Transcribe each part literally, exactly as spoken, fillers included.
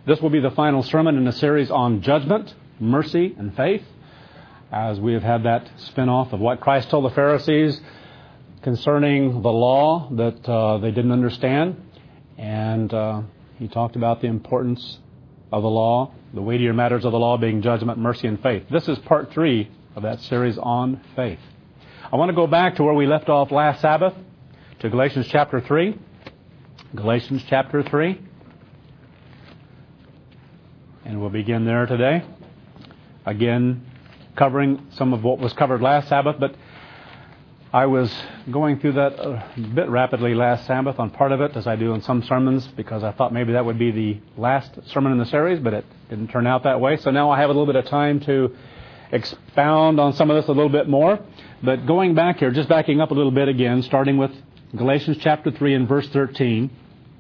This will be the final sermon in a series on judgment, mercy, and faith, as we have had that spin-off of what Christ told the Pharisees concerning the law that uh, they didn't understand. And uh, he talked about the importance of the law, the weightier matters of the law being judgment, mercy, and faith. This is part three of that series on faith. I want to go back to where we left off last Sabbath, to Galatians chapter three. Galatians chapter three. And we'll begin there today. Again, covering some of what was covered last Sabbath, but I was going through that a bit rapidly last Sabbath on part of it, as I do in some sermons, because I thought maybe that would be the last sermon in the series, but it didn't turn out that way. So now I have a little bit of time to expound on some of this a little bit more. But going back here, just backing up a little bit again, starting with Galatians chapter three and verse thirteen,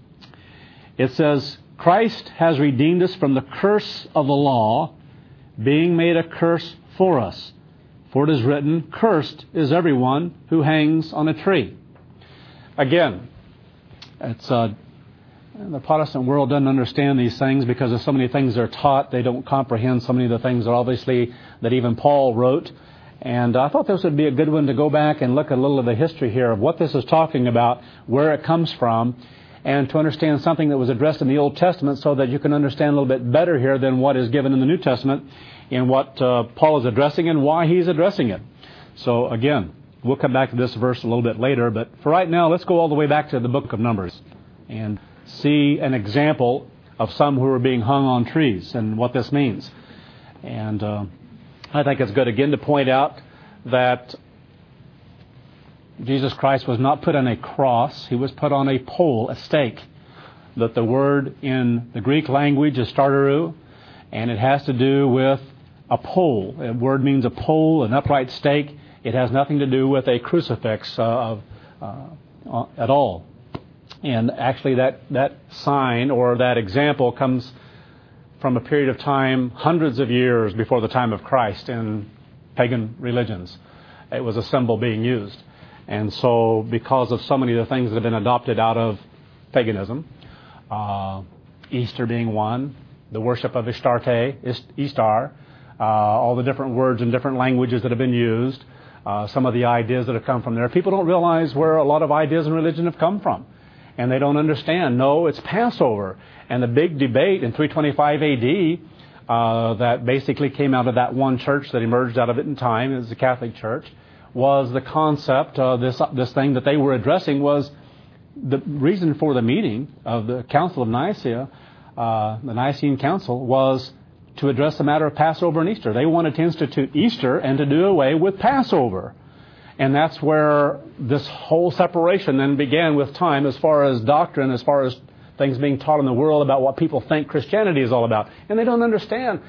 it says, Christ has redeemed us from the curse of the law, being made a curse for us. For it is written, cursed is everyone who hangs on a tree. Again, it's uh, the Protestant world doesn't understand these things because of so many things they're taught. They don't comprehend so many of the things that obviously that even Paul wrote. And I thought this would be a good one to go back and look at a little of the history here of what this is talking about, where it comes from, and to understand something that was addressed in the Old Testament so that you can understand a little bit better here than what is given in the New Testament in what uh, Paul is addressing and why he's addressing it. So again, we'll come back to this verse a little bit later, but for right now, let's go all the way back to the book of Numbers and see an example of some who are being hung on trees and what this means. And uh, I think it's good again to point out that Jesus Christ was not put on a cross. He was put on a pole, a stake. That the word in the Greek language is starteru, and it has to do with a pole. The word means a pole, an upright stake. It has nothing to do with a crucifix uh, of, uh, at all. And actually that, that sign or that example comes from a period of time, hundreds of years before the time of Christ in pagan religions. It was a symbol being used. And so because of so many of the things that have been adopted out of paganism, uh, Easter being one, the worship of Astarte, Ishtar, uh, all the different words and different languages that have been used, uh, some of the ideas that have come from there. People don't realize where a lot of ideas in religion have come from. And they don't understand. No, it's Passover. And the big debate in three twenty-five A D uh, that basically came out of that one church that emerged out of it in time, is the Catholic Church, was the concept, uh, this this thing that they were addressing was the reason for the meeting of the Council of Nicaea, uh, the Nicene Council, was to address the matter of Passover and Easter. They wanted to institute Easter and to do away with Passover. And that's where this whole separation then began with time as far as doctrine, as far as things being taught in the world about what people think Christianity is all about. And they don't understand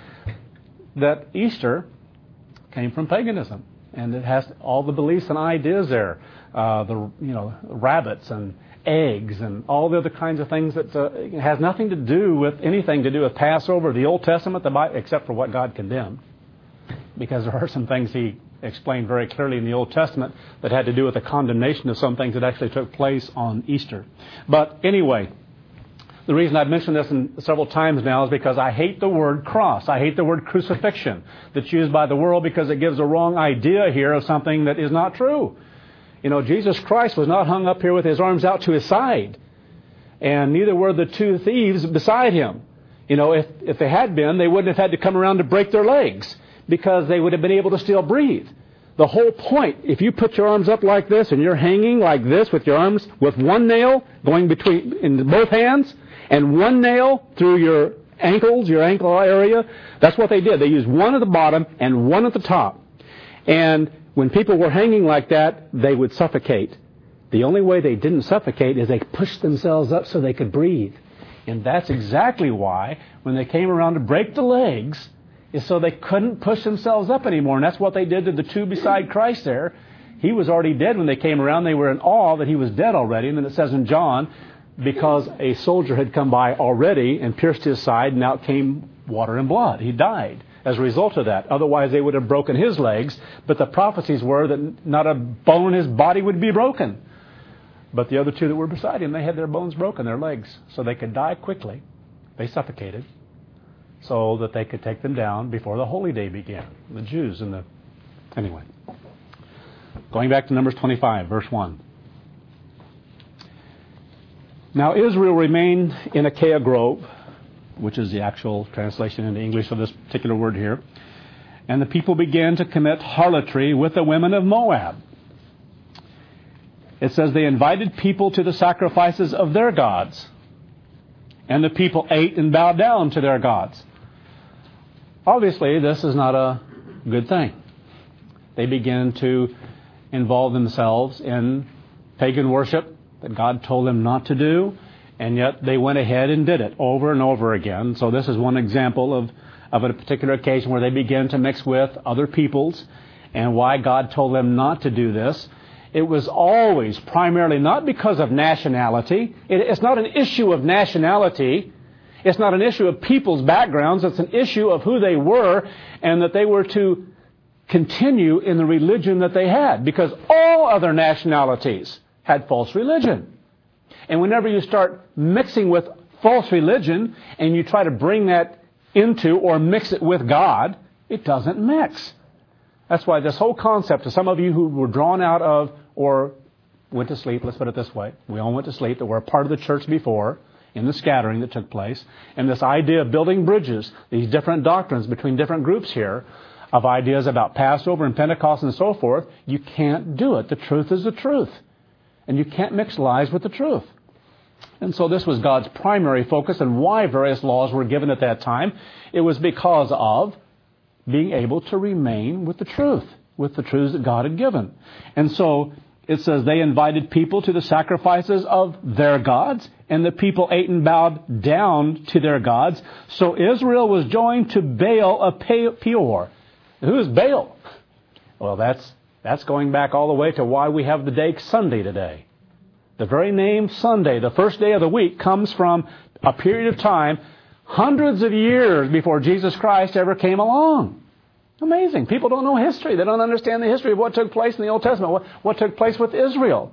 that Easter came from paganism. And it has all the beliefs and ideas there. Uh, the you know rabbits and eggs and all the other kinds of things that uh, it has nothing to do with anything to do with Passover, the Old Testament, the Bible, except for what God condemned. Because there are some things He explained very clearly in the Old Testament that had to do with the condemnation of some things that actually took place on Easter. But anyway, the reason I've mentioned this in several times now is because I hate the word cross. I hate the word crucifixion that's used by the world because it gives a wrong idea here of something that is not true. You know, Jesus Christ was not hung up here with His arms out to His side. And neither were the two thieves beside Him. You know, if, if they had been, they wouldn't have had to come around to break their legs, because they would have been able to still breathe. The whole point, if you put your arms up like this and you're hanging like this with your arms, with one nail going between in both hands and one nail through your ankles, your ankle area, that's what they did. They used one at the bottom and one at the top. And when people were hanging like that, they would suffocate. The only way they didn't suffocate is they pushed themselves up so they could breathe. And that's exactly why when they came around to break the legs, is so they couldn't push themselves up anymore. And that's what they did to the two beside Christ there. He was already dead when they came around. They were in awe that He was dead already. And then it says in John, because a soldier had come by already and pierced His side, and out came water and blood. He died as a result of that. Otherwise, they would have broken His legs. But the prophecies were that not a bone in His body would be broken. But the other two that were beside Him, they had their bones broken, their legs, so they could die quickly. They suffocated. so that they could take them down before the holy day began. The Jews and the... Anyway. Going back to Numbers twenty-five, verse one. Now Israel remained in Achaia Grove, which is the actual translation into English of this particular word here. And the people began to commit harlotry with the women of Moab. It says they invited people to the sacrifices of their gods. And the people ate and bowed down to their gods. Obviously, this is not a good thing. They began to involve themselves in pagan worship that God told them not to do, and yet they went ahead and did it over and over again. So this is one example of, of a particular occasion where they began to mix with other peoples, and why God told them not to do this. It was always primarily not because of nationality. It, it's not an issue of nationality. It's not an issue of people's backgrounds. It's an issue of who they were, and that they were to continue in the religion that they had, because all other nationalities had false religion. And whenever you start mixing with false religion and you try to bring that into or mix it with God, it doesn't mix. That's why this whole concept, to some of you who were drawn out of or went to sleep, let's put it this way, we all went to sleep, that were a part of the church before, in the scattering that took place, and this idea of building bridges, these different doctrines between different groups here, of ideas about Passover and Pentecost and so forth, you can't do it. The truth is the truth. And you can't mix lies with the truth. And so this was God's primary focus, and why various laws were given at that time. It was because of being able to remain with the truth, with the truths that God had given. And so it says they invited people to the sacrifices of their gods, and the people ate and bowed down to their gods. So Israel was joined to Baal of Peor. Who is Baal? Well, that's that's going back all the way to why we have the day Sunday today. The very name Sunday, the first day of the week, comes from a period of time hundreds of years before Jesus Christ ever came along. Amazing. People don't know history. They don't understand the history of what took place in the Old Testament, what, what took place with Israel.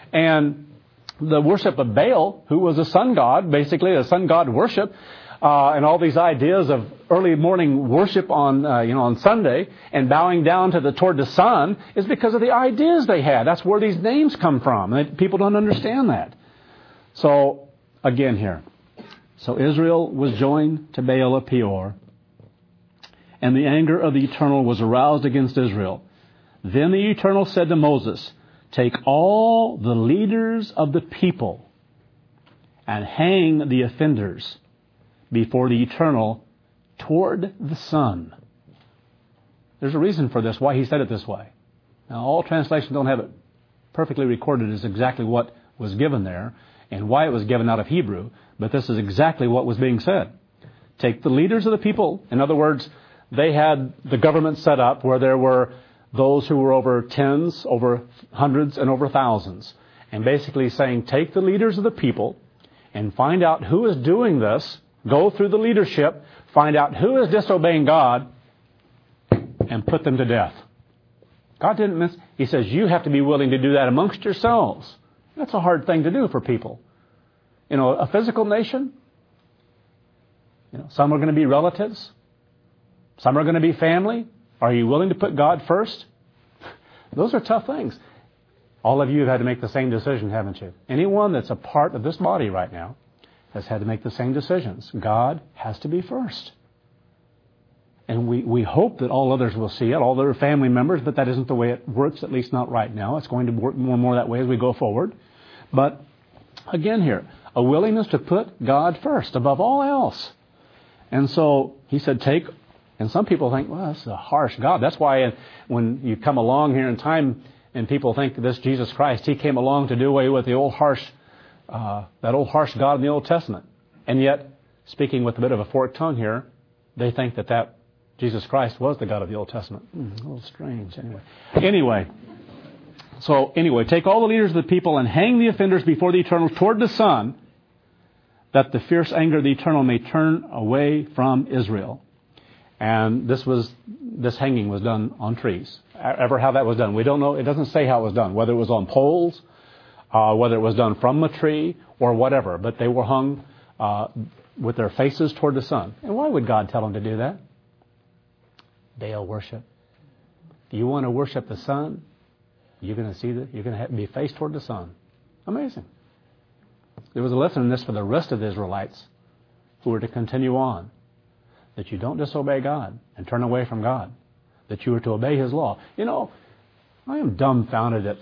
And the worship of Baal, who was a sun god, basically a sun god worship, Uh, and all these ideas of early morning worship on, uh, you know, on Sunday and bowing down to the toward the sun is because of the ideas they had. That's where these names come from. And people don't understand that. So again here, so Israel was joined to Baal of Peor, and the anger of the Eternal was aroused against Israel. Then the Eternal said to Moses, "Take all the leaders of the people and hang the offenders before the Eternal toward the sun." There's a reason for this, why he said it this way. Now, all translations don't have it perfectly recorded as exactly what was given there and why it was given out of Hebrew, but this is exactly what was being said. Take the leaders of the people. In other words, they had the government set up where there were those who were over tens, over hundreds, and over thousands. And basically saying, take the leaders of the people and find out who is doing this. Go through the leadership, find out who is disobeying God, and put them to death. God didn't miss. He says you have to be willing to do that amongst yourselves. That's a hard thing to do for people. You know, a physical nation, you know, some are going to be relatives. Some are going to be family. Are you willing to put God first? Those are tough things. All of you have had to make the same decision, haven't you? Anyone that's a part of this body right now has had to make the same decisions. God has to be first. And we, we hope that all others will see it, all their family members, but that isn't the way it works, at least not right now. It's going to work more and more that way as we go forward. But again here, a willingness to put God first above all else. And so he said, take, and some people think, well, that's a harsh God. That's why when you come along here in time and people think this Jesus Christ, he came along to do away with the old harsh Uh, that old harsh God in the Old Testament. And yet, speaking with a bit of a forked tongue here, they think that that Jesus Christ was the God of the Old Testament. Mm, a little strange, anyway. Anyway, so anyway, take all the leaders of the people and hang the offenders before the Eternal toward the sun, that the fierce anger of the Eternal may turn away from Israel. And this was this hanging was done on trees. Ever how that was done, we don't know. It doesn't say how it was done, whether it was on poles, Uh, whether it was done from a tree or whatever, but they were hung uh, with their faces toward the sun. And why Why would God tell them to do that? Baal worship. If you want to worship the sun, you're going to see that you're going to be faced toward the sun. Amazing. There was a lesson in this for the rest of the Israelites who were to continue on. That you don't disobey God and turn away from God. That you are to obey His law. You know, I am dumbfounded at,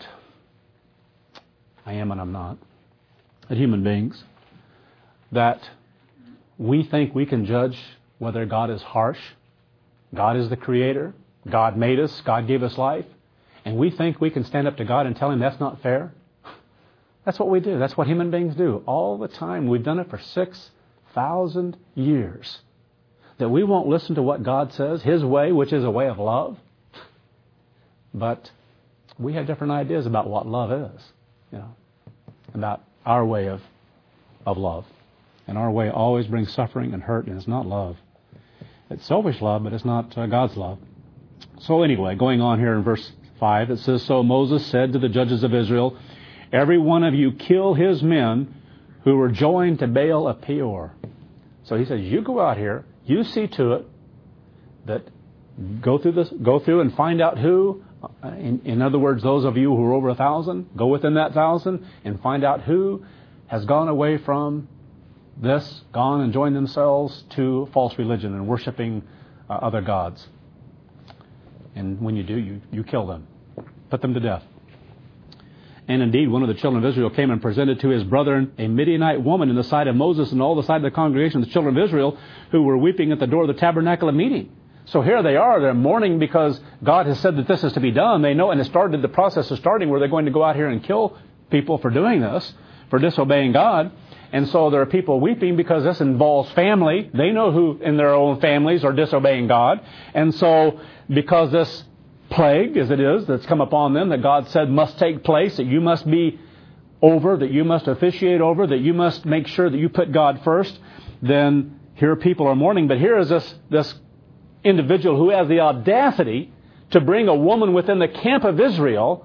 I am and I'm not, at human beings, that we think we can judge whether God is harsh. God is the Creator. God made us. God gave us life. And we think we can stand up to God and tell Him that's not fair. That's what we do. That's what human beings do all the time. We've done it for six thousand years. That we won't listen to what God says, His way, which is a way of love. But we have different ideas about what love is, you know, about our way of, of love. And our way always brings suffering and hurt, and it's not love. It's selfish love, but it's not uh, God's love. So anyway, going on here in verse five, it says, So Moses said to the judges of Israel, Every one of you kill his men who were joined to Baal of Peor. So he says, you go out here, you see to it that go through this, go through and find out who, in, in other words, those of you who are over a thousand, go within that thousand and find out who has gone away from this, gone and joined themselves to false religion and worshiping uh, other gods. And when you do, you, you kill them. Put them to death. And indeed, one of the children of Israel came and presented to his brethren a Midianite woman in the sight of Moses and all the sight of the congregation of the children of Israel who were weeping at the door of the tabernacle of meeting. So here they are. They're mourning because God has said that this is to be done. They know, and it started, the process is starting where they're going to go out here and kill people for doing this, for disobeying God. And so there are people weeping because this involves family. They know who in their own families are disobeying God. And so because this plague, as it is, that's come upon them, that God said must take place, that you must be over, that you must officiate over, that you must make sure that you put God first, then here people are mourning. But here is this, this individual who has the audacity to bring a woman within the camp of Israel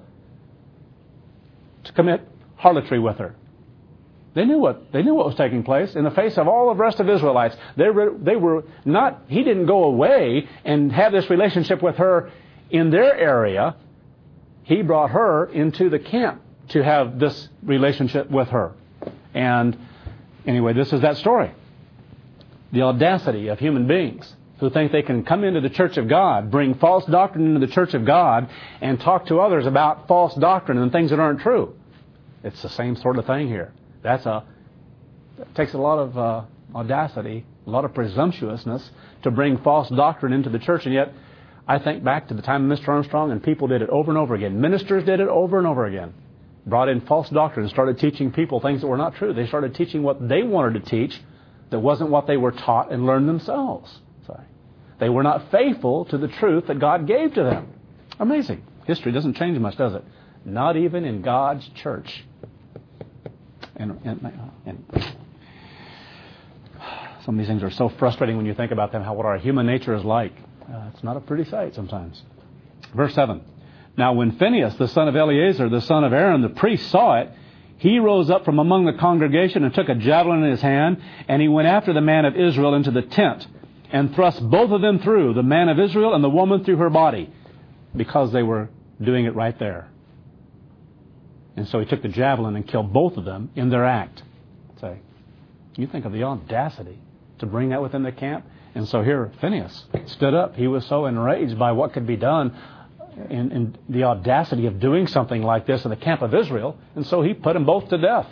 to commit harlotry with her. They knew what they knew what was taking place in the face of all of the rest of Israelites. They were, they were not. He didn't go away and have this relationship with her in their area. He brought her into the camp to have this relationship with her. And anyway, this is that story. The audacity of human beings who think they can come into the church of God, bring false doctrine into the church of God, and talk to others about false doctrine and things that aren't true. It's the same sort of thing here. That's a it takes a lot of uh, audacity, a lot of presumptuousness to bring false doctrine into the church. And yet, I think back to the time of Mister Armstrong, and people did it over and over again. Ministers did it over and over again. Brought in false doctrine and started teaching people things that were not true. They started teaching what they wanted to teach that wasn't what they were taught and learned themselves. Sorry. They were not faithful to the truth that God gave to them. Amazing. History doesn't change much, does it? Not even in God's church. And, and, and some of these things are so frustrating when you think about them, how what our human nature is like. Uh, it's not a pretty sight sometimes. Verse seven. Now when Phinehas, the son of Eleazar, the son of Aaron, the priest, saw it, he rose up from among the congregation and took a javelin in his hand, and he went after the man of Israel into the tent, and thrust both of them through, the man of Israel and the woman through her body, because they were doing it right there. And so he took the javelin and killed both of them in their act. Say, you think of the audacity to bring that within the camp. And so here Phinehas stood up. He was so enraged by what could be done in, in the audacity of doing something like this in the camp of Israel. And so he put them both to death.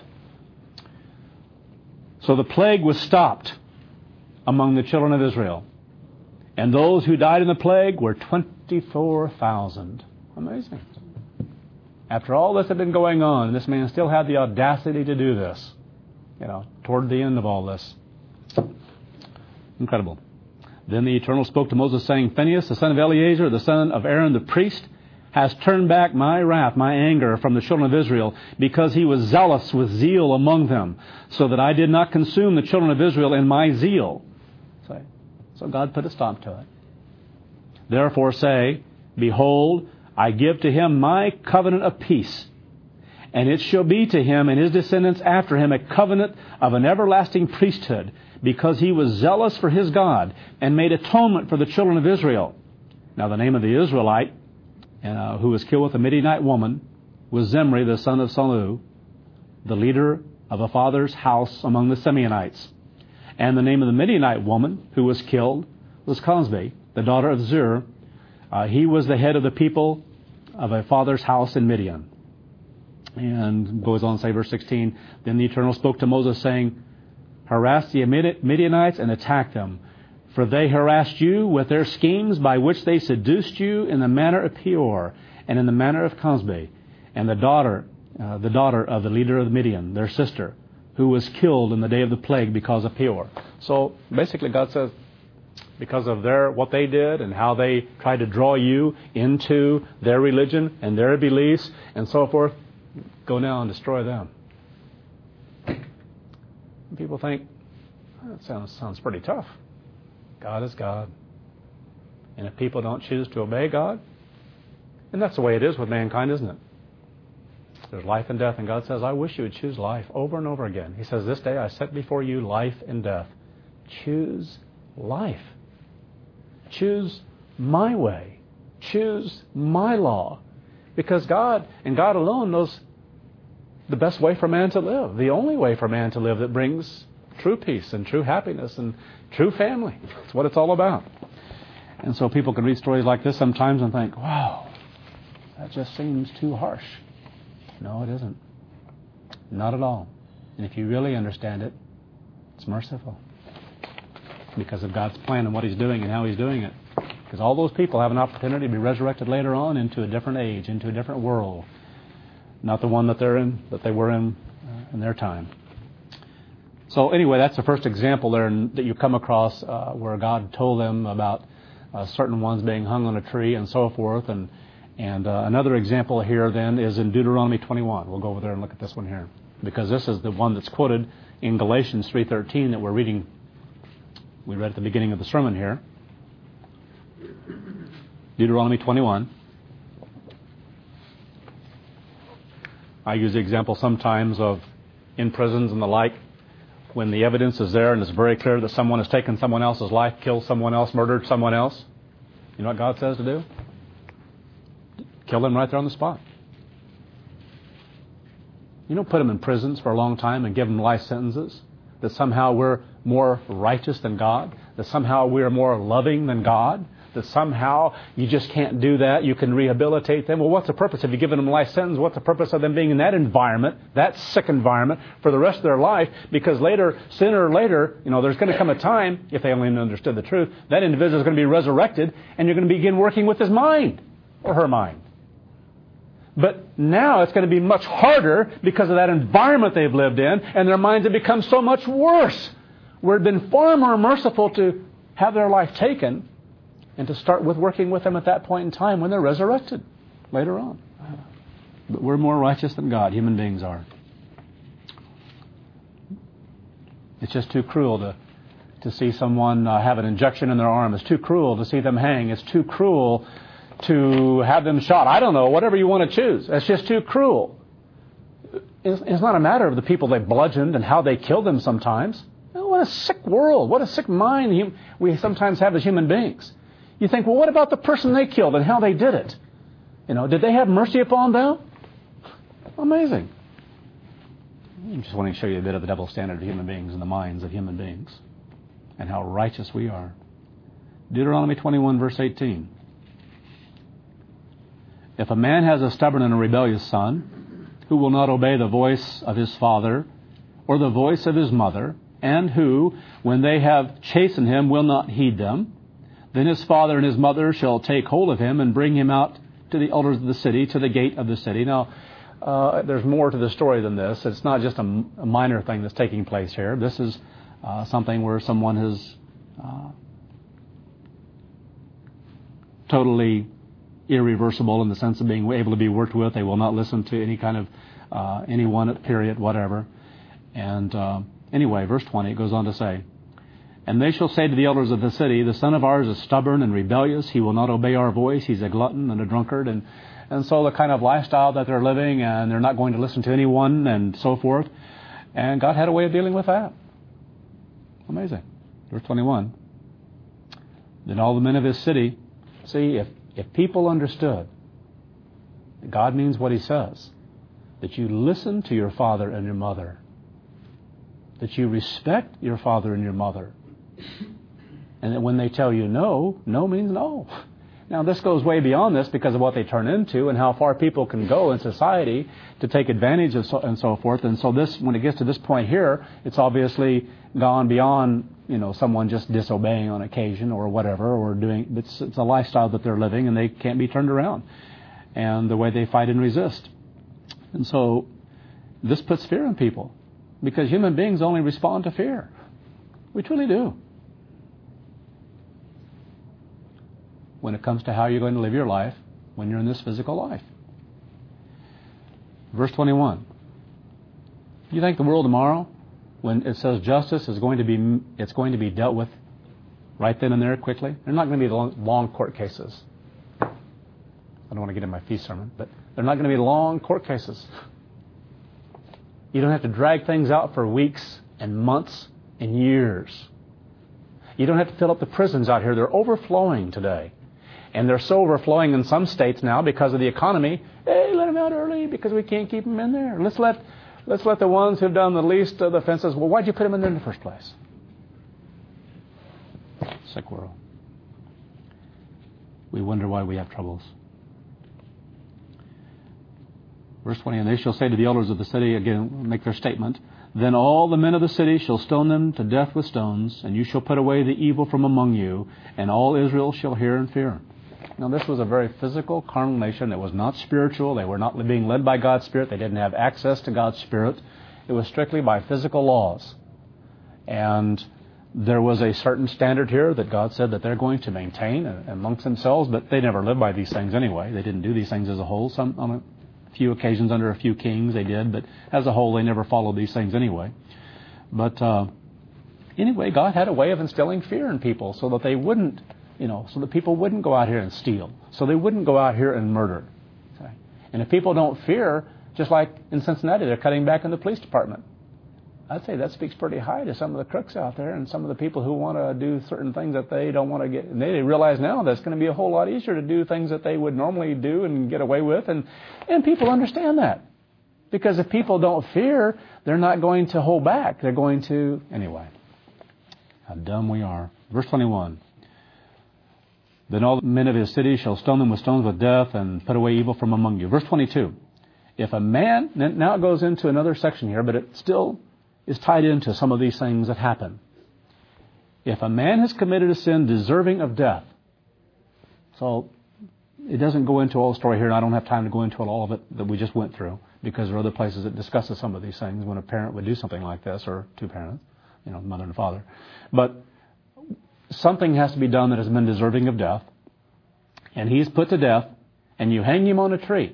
So the plague was stopped among the children of Israel. And those who died in the plague were twenty-four thousand. Amazing. After all this had been going on, this man still had the audacity to do this, you know, toward the end of all this. Incredible. Then the Eternal spoke to Moses, saying, Phinehas, the son of Eleazar, the son of Aaron the priest, has turned back my wrath, my anger from the children of Israel, because he was zealous with zeal among them, so that I did not consume the children of Israel in my zeal. So, so God put a stop to it. Therefore say, Behold, I give to him my covenant of peace, and it shall be to him and his descendants after him a covenant of an everlasting priesthood, because he was zealous for his God and made atonement for the children of Israel. Now the name of the Israelite uh, who was killed with a Midianite woman was Zimri, the son of Salu, the leader of a father's house among the Simeonites. And the name of the Midianite woman who was killed was Cosbi, the daughter of Zur. Uh, he was the head of the people of a father's house in Midian. And goes on to say, verse sixteen, then the Eternal spoke to Moses, saying, harass the Midianites and attack them, for they harassed you with their schemes by which they seduced you in the manner of Peor and in the manner of Cosbi, and the daughter, uh, the daughter of the leader of Midian, their sister, who was killed in the day of the plague because of Peor. So basically God says, because of their what they did and how they tried to draw you into their religion and their beliefs and so forth, go now and destroy them. People think, that sounds sounds pretty tough. God is God. And if people don't choose to obey God, and that's the way it is with mankind, isn't it? There's life and death, and God says, I wish you would choose life over and over again. He says, this day I set before you life and death. Choose life. Choose my way. Choose my law. Because God, and God alone, knows the best way for man to live, the only way for man to live that brings true peace and true happiness and true family. That's what it's all about. And so people can read stories like this sometimes and think, wow, that just seems too harsh. No, it isn't. Not at all. And if you really understand it, it's merciful. Because of God's plan and what He's doing and how He's doing it. Because all those people have an opportunity to be resurrected later on into a different age, into a different world. Not the one that they're in, that they were in uh, in their time. So anyway, that's the first example there in, that you come across uh, where God told them about uh, certain ones being hung on a tree and so forth. And and uh, another example here then is in Deuteronomy twenty-one. We'll go over there and look at this one here, because this is the one that's quoted in Galatians three thirteen that we're reading. We read at the beginning of the sermon here. Deuteronomy twenty-one. I use the example sometimes of in prisons and the like, when the evidence is there and it's very clear that someone has taken someone else's life, killed someone else, murdered someone else. You know what God says to do? Kill them right there on the spot. You don't put them in prisons for a long time and give them life sentences. That somehow we're more righteous than God. That somehow we're more loving than God. That somehow you just can't do that. You can rehabilitate them. Well, what's the purpose? Have you given them a life sentence? What's the purpose of them being in that environment, that sick environment, for the rest of their life? Because later, sooner or later, you know, there's going to come a time, if they only understood the truth, that individual is going to be resurrected, and you're going to begin working with his mind or her mind. But now it's going to be much harder because of that environment they've lived in, and their minds have become so much worse. Where it had been far more merciful to have their life taken and to start with working with them at that point in time when they're resurrected later on. But we're more righteous than God, human beings are. It's just too cruel to, to see someone uh, have an injection in their arm. It's too cruel to see them hang. It's too cruel to have them shot. I don't know, whatever you want to choose. It's just too cruel. It's, it's not a matter of the people they bludgeoned and how they killed them sometimes. Oh, what a sick world. What a sick mind we sometimes have as human beings. You think, well, what about the person they killed and how they did it? You know, did they have mercy upon them? Amazing. I just want to show you a bit of the double standard of human beings and the minds of human beings and how righteous we are. Deuteronomy twenty-one, verse eighteen. If a man has a stubborn and a rebellious son, who will not obey the voice of his father or the voice of his mother, and who, when they have chastened him, will not heed them, then his father and his mother shall take hold of him and bring him out to the elders of the city, to the gate of the city. Now, uh, there's more to the story than this. It's not just a, a minor thing that's taking place here. This is uh, something where someone has uh, totally irreversible in the sense of being able to be worked with. They will not listen to any kind of uh, anyone, period, whatever. And uh, anyway, verse twenty, it goes on to say, and they shall say to the elders of the city, the son of ours is stubborn and rebellious. He will not obey our voice. He's a glutton and a drunkard. And, and so the kind of lifestyle that they're living, and they're not going to listen to anyone and so forth. And God had a way of dealing with that. Amazing. Verse twenty-one. Then all the men of his city, see, if, if people understood that God means what he says, that you listen to your father and your mother, that you respect your father and your mother, and that when they tell you no, no means no. Now, this goes way beyond this because of what they turn into and how far people can go in society to take advantage of so, and so forth. And so this, when it gets to this point here, it's obviously gone beyond, you know, someone just disobeying on occasion or whatever, or doing, it's, it's a lifestyle that they're living and they can't be turned around. And the way they fight and resist. And so this puts fear in people because human beings only respond to fear. We truly do. When it comes to how you're going to live your life when you're in this physical life. Verse twenty-one. You think the world tomorrow, when it says justice is going to be, it's going to be dealt with right then and there quickly? They're not going to be long, long court cases. I don't want to get in my feast sermon, but they're not going to be long court cases. You don't have to drag things out for weeks and months and years. You don't have to fill up the prisons out here. They're overflowing today. And they're so overflowing in some states now because of the economy. Hey, let them out early because we can't keep them in there. Let's let let's let the ones who've done the least of the offenses. Well, why'd you put them in there in the first place? Sick world. We wonder why we have troubles. Verse twenty, and they shall say to the elders of the city, again, make their statement, then all the men of the city shall stone them to death with stones, and you shall put away the evil from among you, and all Israel shall hear and fear. Now, this was a very physical, carnal nation. It was not spiritual. They were not being led by God's Spirit. They didn't have access to God's Spirit. It was strictly by physical laws. And there was a certain standard here that God said that they're going to maintain amongst themselves, but they never lived by these things anyway. They didn't do these things as a whole. Some on a few occasions under a few kings they did, but as a whole they never followed these things anyway. But uh, anyway, God had a way of instilling fear in people so that they wouldn't, you know, so that people wouldn't go out here and steal, so they wouldn't go out here and murder. Okay? And if people don't fear, just like in Cincinnati, they're cutting back in the police department. I'd say that speaks pretty high to some of the crooks out there and some of the people who want to do certain things that they don't want to get. And they realize now that it's going to be a whole lot easier to do things that they would normally do and get away with. And, and people understand that. Because if people don't fear, they're not going to hold back. They're going to... Anyway, how dumb we are. Verse twenty-one. Then all the men of his city shall stone them with stones with death and put away evil from among you. Verse twenty-two. If a man... Now it goes into another section here, but it still... is tied into some of these things that happen. If a man has committed a sin deserving of death, so it doesn't go into all the story here, and I don't have time to go into all of it that we just went through, because there are other places that discusses some of these things when a parent would do something like this, or two parents, you know, mother and father. But something has to be done that has been deserving of death, and he's put to death, and you hang him on a tree.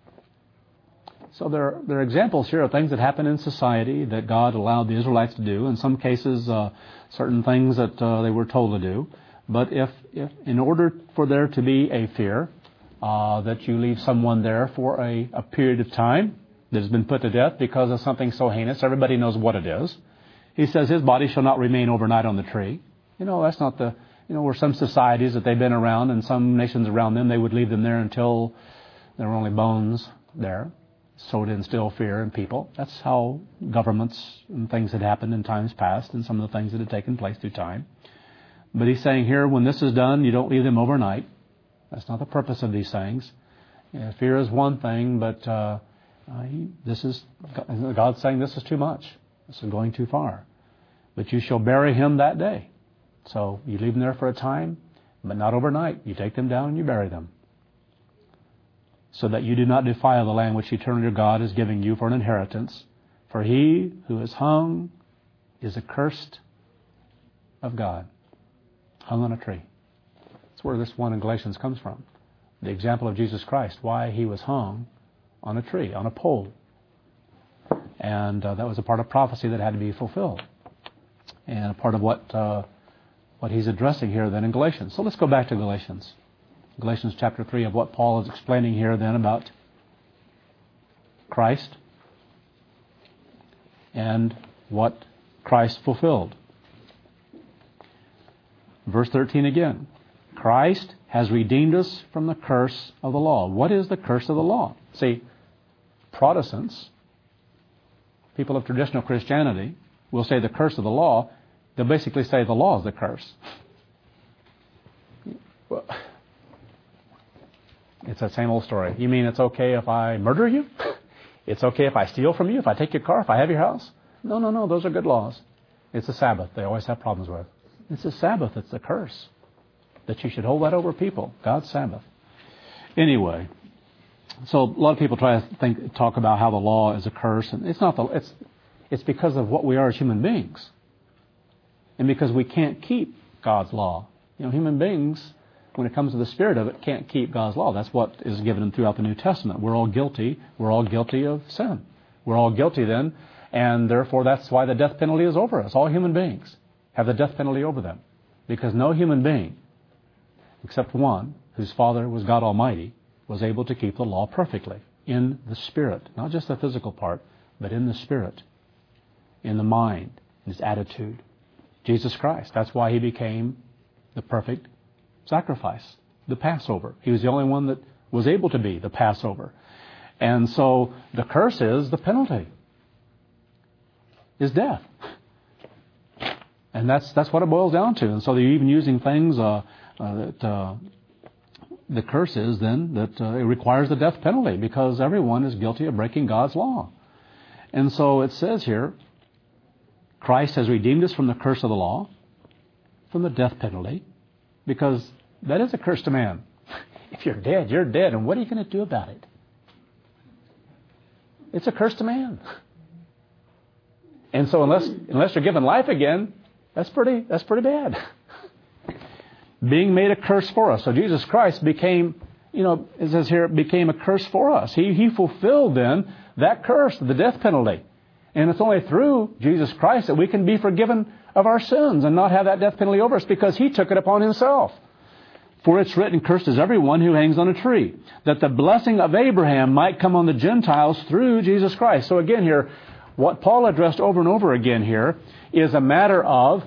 So there, there are examples here of things that happen in society that God allowed the Israelites to do. In some cases, uh, certain things that uh, they were told to do. But if, if in order for there to be a fear, uh, that you leave someone there for a, a period of time that has been put to death because of something so heinous, everybody knows what it is. He says his body shall not remain overnight on the tree. You know, that's not the, you know, where some societies that they've been around and some nations around them, they would leave them there until there were only bones there. So to instill fear in people. That's how governments and things had happened in times past and some of the things that had taken place through time. But he's saying here, when this is done, you don't leave them overnight. That's not the purpose of these things. Yeah, fear is one thing, but uh, uh, he, this is God's saying this is too much. This is going too far. But you shall bury him that day. So you leave them there for a time, but not overnight. You take them down and you bury them, so that you do not defile the land which eternal your God is giving you for an inheritance. For he who is hung is accursed of God. Hung on a tree. That's where this one in Galatians comes from. The example of Jesus Christ, why he was hung on a tree, on a pole. And uh, that was a part of prophecy that had to be fulfilled. And a part of what, uh, what he's addressing here then in Galatians. So let's go back to Galatians. Galatians chapter three, of what Paul is explaining here then about Christ and what Christ fulfilled. Verse thirteen again. Christ has redeemed us from the curse of the law. What is the curse of the law? See, Protestants, people of traditional Christianity, will say the curse of the law. They'll basically say the law is the curse. Well, it's that same old story. You mean it's okay if I murder you? It's okay if I steal from you, if I take your car, if I have your house? No, no, no, those are good laws. It's the Sabbath they always have problems with. It's the Sabbath that's the curse. That you should hold that over people. God's Sabbath. Anyway, so a lot of people try to think, talk about how the law is a curse, and it's not. The, it's it's because of what we are as human beings, and because we can't keep God's law. You know, human beings, when it comes to the spirit of it, can't keep God's law. That's what is given throughout the New Testament. We're all guilty. We're all guilty of sin. We're all guilty then, and therefore that's why the death penalty is over us. All human beings have the death penalty over them, because no human being, except one, whose father was God Almighty, was able to keep the law perfectly in the spirit. Not just the physical part, but in the spirit, in the mind, in his attitude. Jesus Christ. That's why he became the perfect sacrifice, the Passover. He was the only one that was able to be the Passover. And so the curse is, the penalty is death. And that's that's what it boils down to. And so they're even using things... Uh, Uh, that uh, the curse is then that uh, it requires the death penalty because everyone is guilty of breaking God's law. And so it says here, Christ has redeemed us from the curse of the law, from the death penalty, because that is a curse to man. If you're dead, you're dead, and what are you going to do about it? It's a curse to man. And so unless unless you're given life again, that's pretty that's pretty bad. Being made a curse for us. So Jesus Christ became, you know, it says here, became a curse for us. He He fulfilled then that curse, the death penalty. And it's only through Jesus Christ that we can be forgiven of our sins and not have that death penalty over us, because He took it upon Himself. For it's written, cursed is everyone who hangs on a tree, that the blessing of Abraham might come on the Gentiles through Jesus Christ. So again here, what Paul addressed over and over again here is a matter of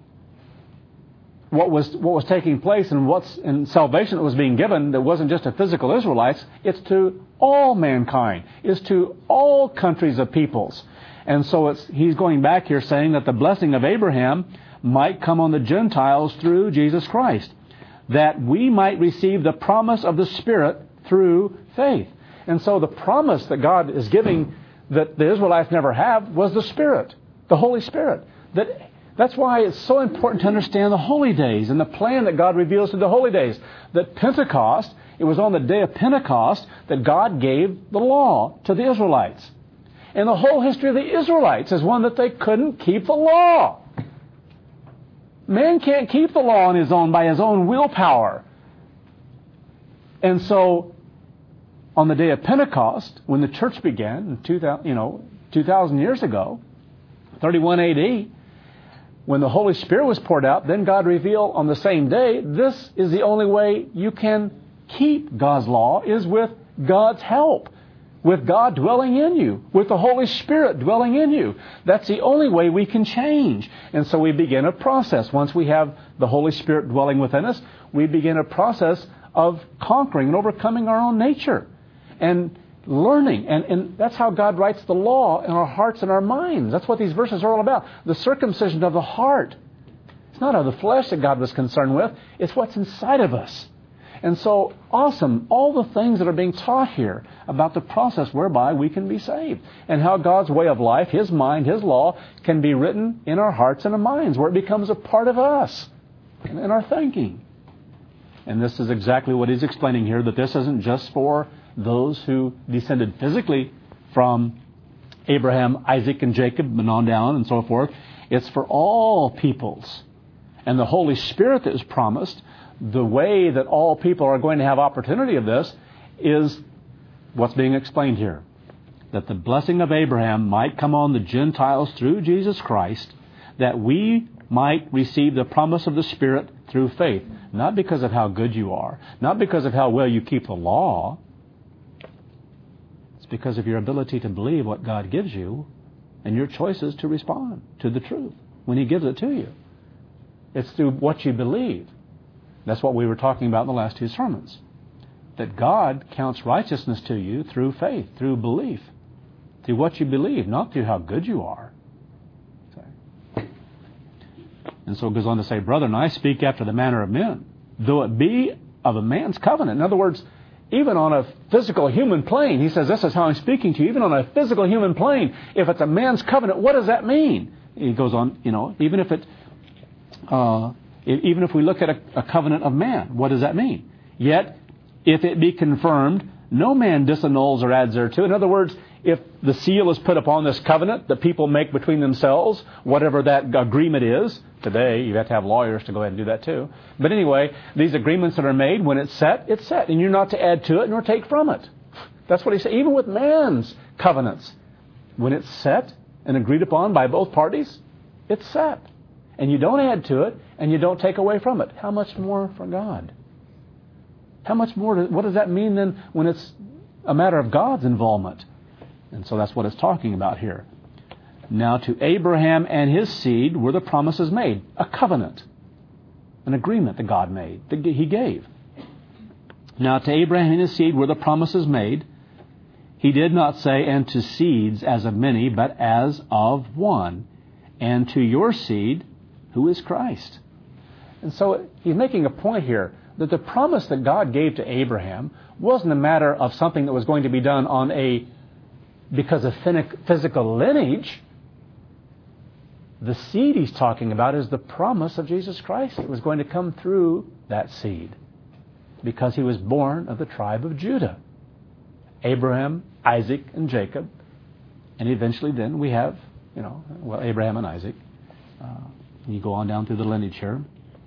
what was what was taking place and what's in salvation that was being given that wasn't just to physical Israelites, it's to all mankind, it's to all countries of peoples. And so it's he's going back here saying that the blessing of Abraham might come on the Gentiles through Jesus Christ, that we might receive the promise of the Spirit through faith. And so the promise that God is giving that the Israelites never have was the Spirit, the Holy Spirit. That That's why it's so important to understand the holy days and the plan that God reveals through the holy days. That Pentecost, it was on the day of Pentecost that God gave the law to the Israelites. And the whole history of the Israelites is one that they couldn't keep the law. Man can't keep the law on his own by his own willpower. And so, on the day of Pentecost, when the church began, in two thousand, you know, two thousand years ago, thirty-one A D, when the Holy Spirit was poured out, then God revealed on the same day, this is the only way you can keep God's law, is with God's help, with God dwelling in you, with the Holy Spirit dwelling in you. That's the only way we can change. And so we begin a process. Once we have the Holy Spirit dwelling within us, we begin a process of conquering and overcoming our own nature and learning. And, and that's how God writes the law in our hearts and our minds. That's what these verses are all about. The circumcision of the heart. It's not of the flesh that God was concerned with. It's what's inside of us. And so, awesome, all the things that are being taught here about the process whereby we can be saved. And how God's way of life, His mind, His law, can be written in our hearts and our minds, where it becomes a part of us and in our thinking. And this is exactly what He's explaining here, that this isn't just for those who descended physically from Abraham, Isaac, and Jacob, and on down and so forth. It's for all peoples. And the Holy Spirit that is promised, the way that all people are going to have opportunity of this, is what's being explained here. That the blessing of Abraham might come on the Gentiles through Jesus Christ, that we might receive the promise of the Spirit through faith. Not because of how good you are, not because of how well you keep the law. It's because of your ability to believe what God gives you and your choices to respond to the truth when He gives it to you. It's through what you believe. That's what we were talking about in the last two sermons. That God counts righteousness to you through faith, through belief, through what you believe, not through how good you are. And so it goes on to say, brethren, I speak after the manner of men, though it be of a man's covenant. In other words, even on a physical human plane, he says, this is how I'm speaking to you, even on a physical human plane, if it's a man's covenant, what does that mean? He goes on, you know, even if it, uh, even if we look at a, a covenant of man, what does that mean? Yet, if it be confirmed, no man disannuls or adds thereto. In other words, if the seal is put upon this covenant that people make between themselves, whatever that agreement is, today you have to have lawyers to go ahead and do that too. But anyway, these agreements that are made, when it's set, it's set. And you're not to add to it nor take from it. That's what he said. Even with man's covenants, when it's set and agreed upon by both parties, it's set. And you don't add to it and you don't take away from it. How much more for God? How much more, do, what does that mean then when it's a matter of God's involvement? And so that's what it's talking about here. Now to Abraham and his seed were the promises made. A covenant. An agreement that God made. That he gave. Now to Abraham and his seed were the promises made. He did not say, and to seeds as of many, but as of one. And to your seed, who is Christ. And so he's making a point here that the promise that God gave to Abraham wasn't a matter of something that was going to be done on a because of physical lineage. The seed he's talking about is the promise of Jesus Christ. It was going to come through that seed because he was born of the tribe of Judah. Abraham, Isaac, and Jacob. And eventually then we have, you know, well, Abraham and Isaac. Uh, you go on down through the lineage here.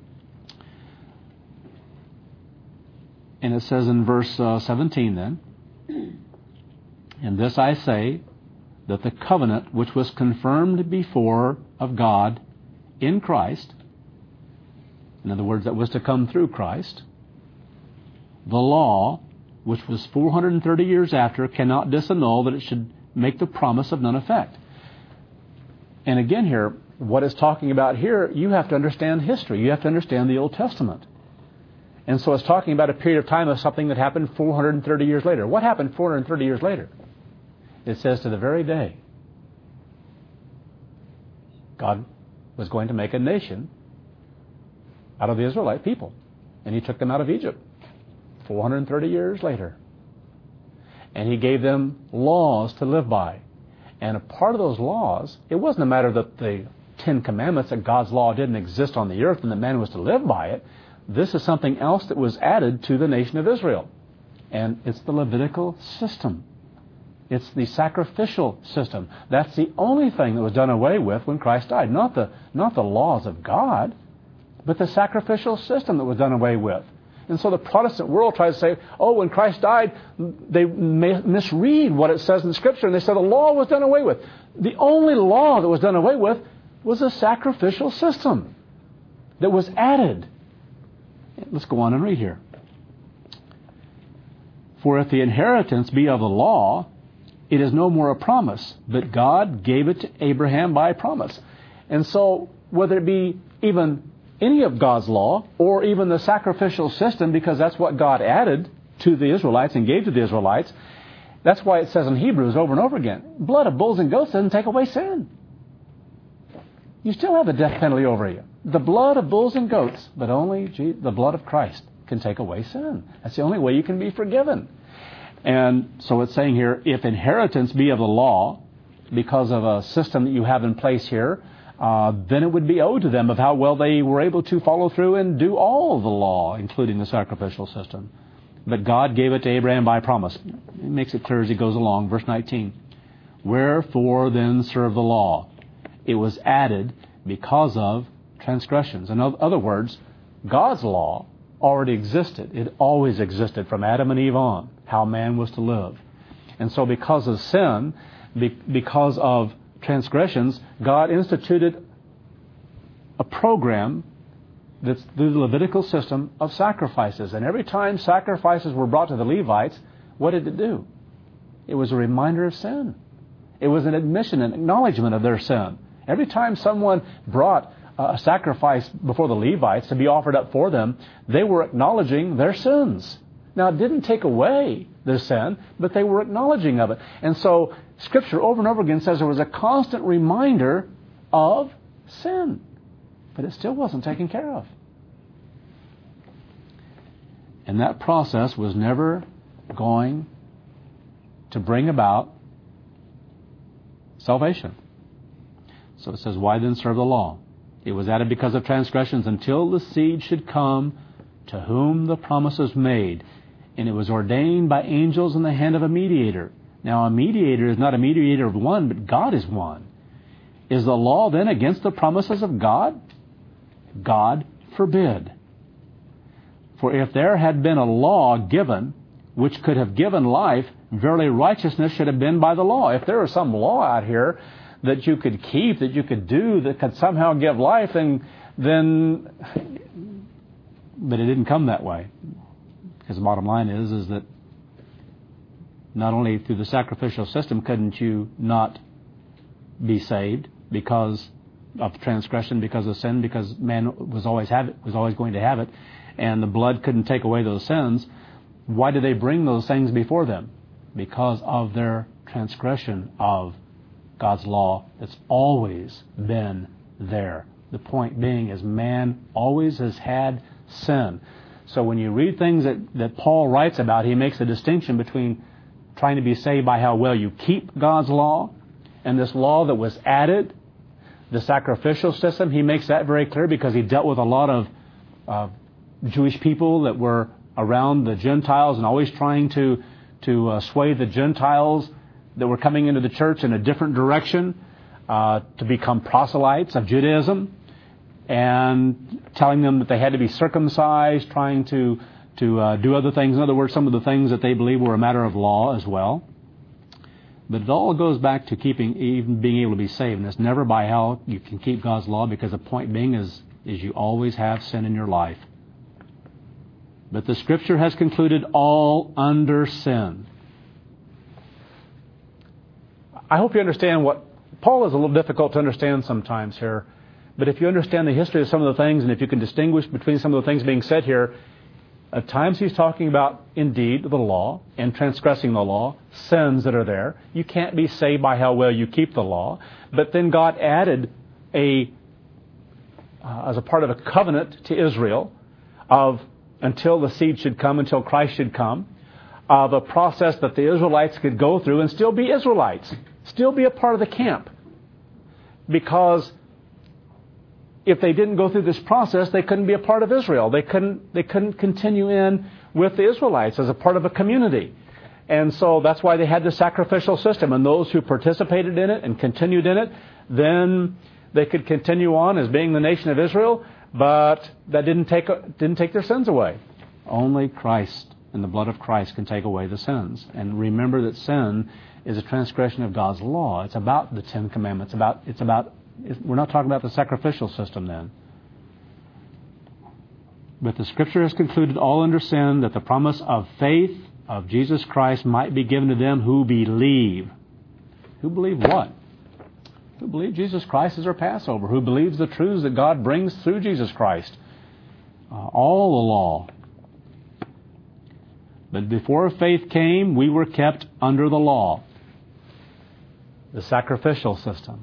And it says in verse uh, seventeen then, and this I say, that the covenant which was confirmed before of God in Christ, in other words, that was to come through Christ, the law, which was four hundred thirty years after, cannot disannul that it should make the promise of none effect. And again here, what it's talking about here, you have to understand history. You have to understand the Old Testament. And so it's talking about a period of time of something that happened four hundred thirty years later. What happened four hundred thirty years later? It says to the very day God was going to make a nation out of the Israelite people. And he took them out of Egypt four hundred thirty years later. And he gave them laws to live by. And a part of those laws, it wasn't a matter that the Ten Commandments, that God's law didn't exist on the earth and that man was to live by it. This is something else that was added to the nation of Israel. And it's the Levitical system. It's the sacrificial system. That's the only thing that was done away with when Christ died. Not the, not the laws of God, but the sacrificial system that was done away with. And so the Protestant world tries to say, oh, when Christ died, they misread what it says in Scripture, and they say the law was done away with. The only law that was done away with was a sacrificial system that was added. Let's go on and read here. For if the inheritance be of the law, it is no more a promise, but God gave it to Abraham by promise. And so, whether it be even any of God's law, or even the sacrificial system, because that's what God added to the Israelites and gave to the Israelites, that's why it says in Hebrews over and over again, blood of bulls and goats doesn't take away sin. You still have the death penalty over you. The blood of bulls and goats, but only the blood of Christ can take away sin. That's the only way you can be forgiven. And so it's saying here, if inheritance be of the law, because of a system that you have in place here, uh, then it would be owed to them of how well they were able to follow through and do all of the law, including the sacrificial system. But God gave it to Abraham by promise. It makes it clear as he goes along. Verse nineteen. Wherefore then serve the law? It was added because of transgressions. In other words, God's law already existed. It always existed from Adam and Eve on, how man was to live. And so because of sin, because of transgressions, God instituted a program that's through the Levitical system of sacrifices. And every time sacrifices were brought to the Levites, what did it do? It was a reminder of sin. It was an admission and acknowledgement of their sin. Every time someone brought a sacrifice before the Levites to be offered up for them, they were acknowledging their sins. Now, it didn't take away their sin, but they were acknowledging of it. And so Scripture over and over again says there was a constant reminder of sin, but it still wasn't taken care of. And that process was never going to bring about salvation. So it says, why then serve the law? It was added because of transgressions until the seed should come to whom the promise was made. And it was ordained by angels in the hand of a mediator. Now a mediator is not a mediator of one, but God is one. Is the law then against the promises of God? God forbid. For if there had been a law given which could have given life, verily righteousness should have been by the law. If there was some law out here that you could keep, that you could do, that could somehow give life, then, then but it didn't come that way. Because the bottom line is, is that not only through the sacrificial system couldn't you not be saved because of transgression, because of sin, because man was always have it, was always going to have it, and the blood couldn't take away those sins. Why did they bring those things before them? Because of their transgression of God's law that's always been there. The point being is man always has had sin. So when you read things that, that Paul writes about, he makes a distinction between trying to be saved by how well you keep God's law and this law that was added, the sacrificial system. He makes that very clear because he dealt with a lot of uh, Jewish people that were around the Gentiles and always trying to, to uh, sway the Gentiles that were coming into the church in a different direction uh, to become proselytes of Judaism, and telling them that they had to be circumcised, trying to to uh, do other things. In other words, some of the things that they believe were a matter of law as well. But it all goes back to keeping, even being able to be saved. And it's never by how you can keep God's law, because the point being is, is you always have sin in your life. But the Scripture has concluded all under sin. I hope you understand what Paul is a little difficult to understand sometimes here. But if you understand the history of some of the things, and if you can distinguish between some of the things being said here, at times he's talking about, indeed, the law and transgressing the law, sins that are there. You can't be saved by how well you keep the law. But then God added a, uh, as a part of a covenant to Israel, of until the seed should come, until Christ should come, of a process that the Israelites could go through and still be Israelites, still be a part of the camp. Because if they didn't go through this process, they couldn't be a part of Israel. They couldn't, they couldn't continue in with the Israelites as a part of a community. And so that's why they had the sacrificial system. And those who participated in it and continued in it, then they could continue on as being the nation of Israel, but that didn't take, didn't take their sins away. Only Christ and the blood of Christ can take away the sins. And remember that sin is a transgression of God's law. It's about the Ten Commandments. About, it's about We're not talking about the sacrificial system then. But the Scripture has concluded all under sin, that the promise of faith of Jesus Christ might be given to them who believe. Who believe what? Who believe Jesus Christ is our Passover. Who believes the truths that God brings through Jesus Christ. Uh, all the law. But before faith came, we were kept under the law. The sacrificial system.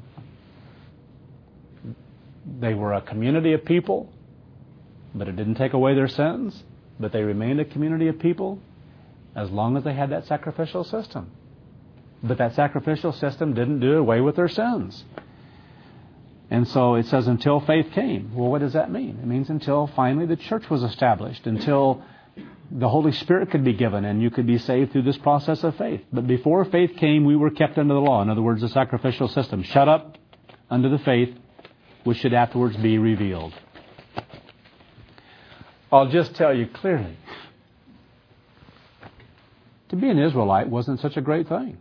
They were a community of people, but it didn't take away their sins. But they remained a community of people as long as they had that sacrificial system. But that sacrificial system didn't do away with their sins. And so it says until faith came. Well, what does that mean? It means until finally the church was established, until the Holy Spirit could be given and you could be saved through this process of faith. But before faith came, we were kept under the law. In other words, the sacrificial system. Shut up under the faith, which should afterwards be revealed. I'll just tell you clearly, to be an Israelite wasn't such a great thing.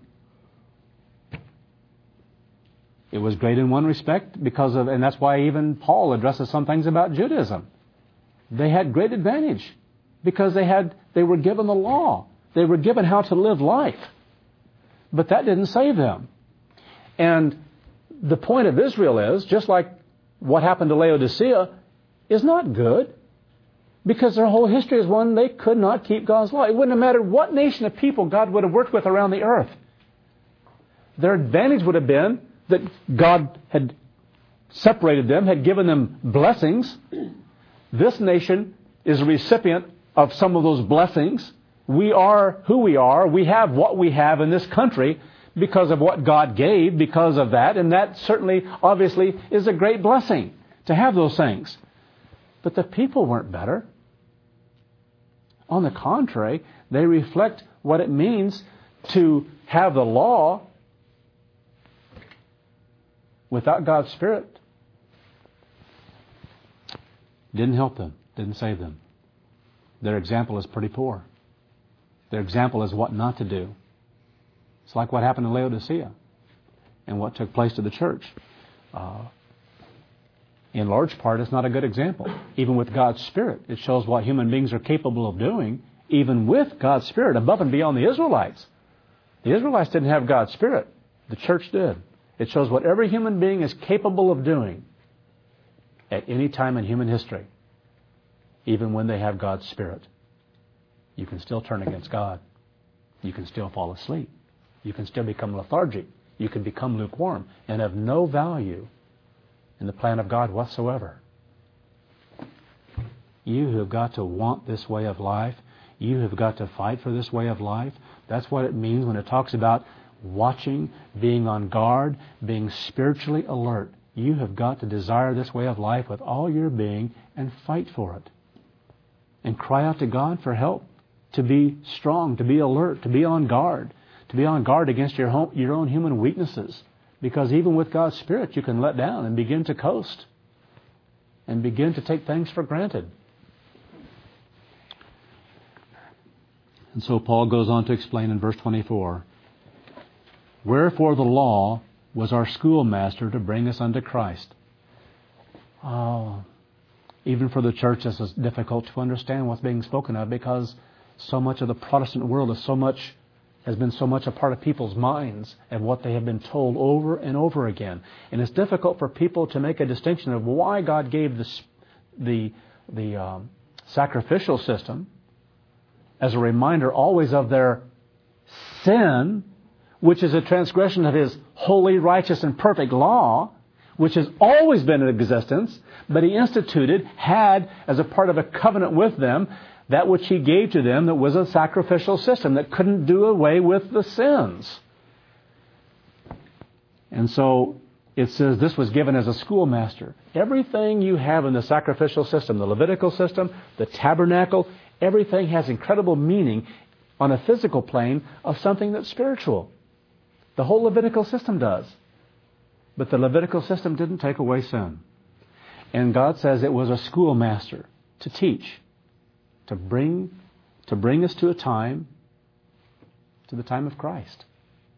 It was great in one respect because of, and that's why even Paul addresses some things about Judaism. They had great advantage because they had, they were given the law. They were given how to live life. But that didn't save them. And the point of Israel is, just like what happened to Laodicea is not good, because their whole history is one they could not keep God's law. It wouldn't have mattered what nation of people God would have worked with around the earth. Their advantage would have been that God had separated them, had given them blessings. This nation is a recipient of some of those blessings. We are who we are. We have what we have in this country because of what God gave, because of that. And that certainly, obviously, is a great blessing to have those things. But the people weren't better. On the contrary, they reflect what it means to have the law without God's Spirit. Didn't help them. Didn't save them. Their example is pretty poor. Their example is what not to do. It's like what happened in Laodicea and what took place to the church. Uh, in large part, it's not a good example. Even with God's Spirit, it shows what human beings are capable of doing, even with God's Spirit, above and beyond the Israelites. The Israelites didn't have God's Spirit. The church did. It shows what every human being is capable of doing at any time in human history, even when they have God's Spirit. You can still turn against God. You can still fall asleep. You can still become lethargic. You can become lukewarm and have no value in the plan of God whatsoever. You have got to want this way of life. You have got to fight for this way of life. That's what it means when it talks about watching, being on guard, being spiritually alert. You have got to desire this way of life with all your being and fight for it. And cry out to God for help, to be strong, to be alert, to be on guard, to be on guard against your home, your own human weaknesses. Because even with God's Spirit, you can let down and begin to coast and begin to take things for granted. And so Paul goes on to explain in verse twenty-four, wherefore the law was our schoolmaster to bring us unto Christ. Oh, even for the church, this is difficult to understand what's being spoken of, because so much of the Protestant world is so much has been so much a part of people's minds and what they have been told over and over again. And it's difficult for people to make a distinction of why God gave this, the, the um, sacrificial system as a reminder always of their sin, which is a transgression of His holy, righteous, and perfect law, which has always been in existence, but He instituted, had as a part of a covenant with them, that which He gave to them that was a sacrificial system that couldn't do away with the sins. And so it says this was given as a schoolmaster. Everything you have in the sacrificial system, the Levitical system, the tabernacle, everything has incredible meaning on a physical plane of something that's spiritual. The whole Levitical system does. But the Levitical system didn't take away sin. And God says it was a schoolmaster to teach, to bring, to bring us to a time, to the time of Christ.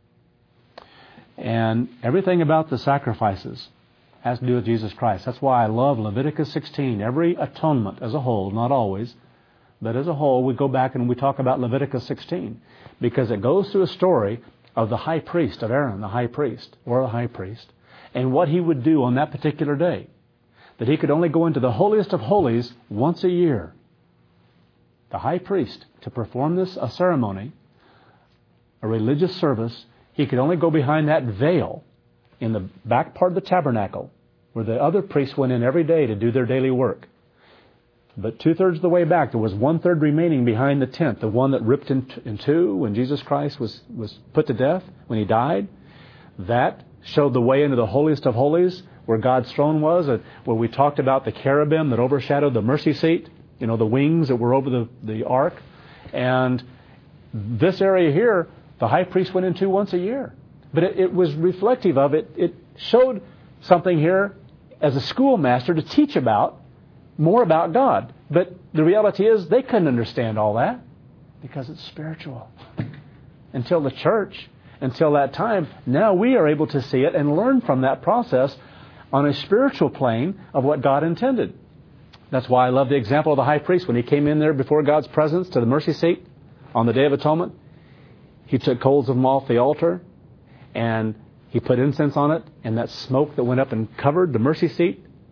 And everything about the sacrifices has to do with Jesus Christ. That's why I love Leviticus sixteen. Every atonement as a whole, not always, but as a whole, we go back and we talk about Leviticus sixteen, because it goes through a story of the high priest, of Aaron, the high priest, or the high priest, and what he would do on that particular day. That he could only go into the holiest of holies once a year. The high priest, to perform this a ceremony, a religious service, he could only go behind that veil in the back part of the tabernacle, where the other priests went in every day to do their daily work. But two-thirds of the way back, there was one-third remaining behind the tent, the one that ripped in, t- in two when Jesus Christ was, was put to death, when He died. That showed the way into the holiest of holies, where God's throne was, uh, where we talked about the cherubim that overshadowed the mercy seat, you know, the wings that were over the, the ark. And this area here, the high priest went into once a year. But it, it was reflective of it. It showed something here as a schoolmaster to teach about, more about God. But the reality is they couldn't understand all that because it's spiritual. Until the church, until that time, now we are able to see it and learn from that process on a spiritual plane of what God intended. That's why I love the example of the high priest when he came in there before God's presence to the mercy seat on the Day of Atonement. He took coals of them off the altar and he put incense on it, and that smoke that went up and covered the mercy seat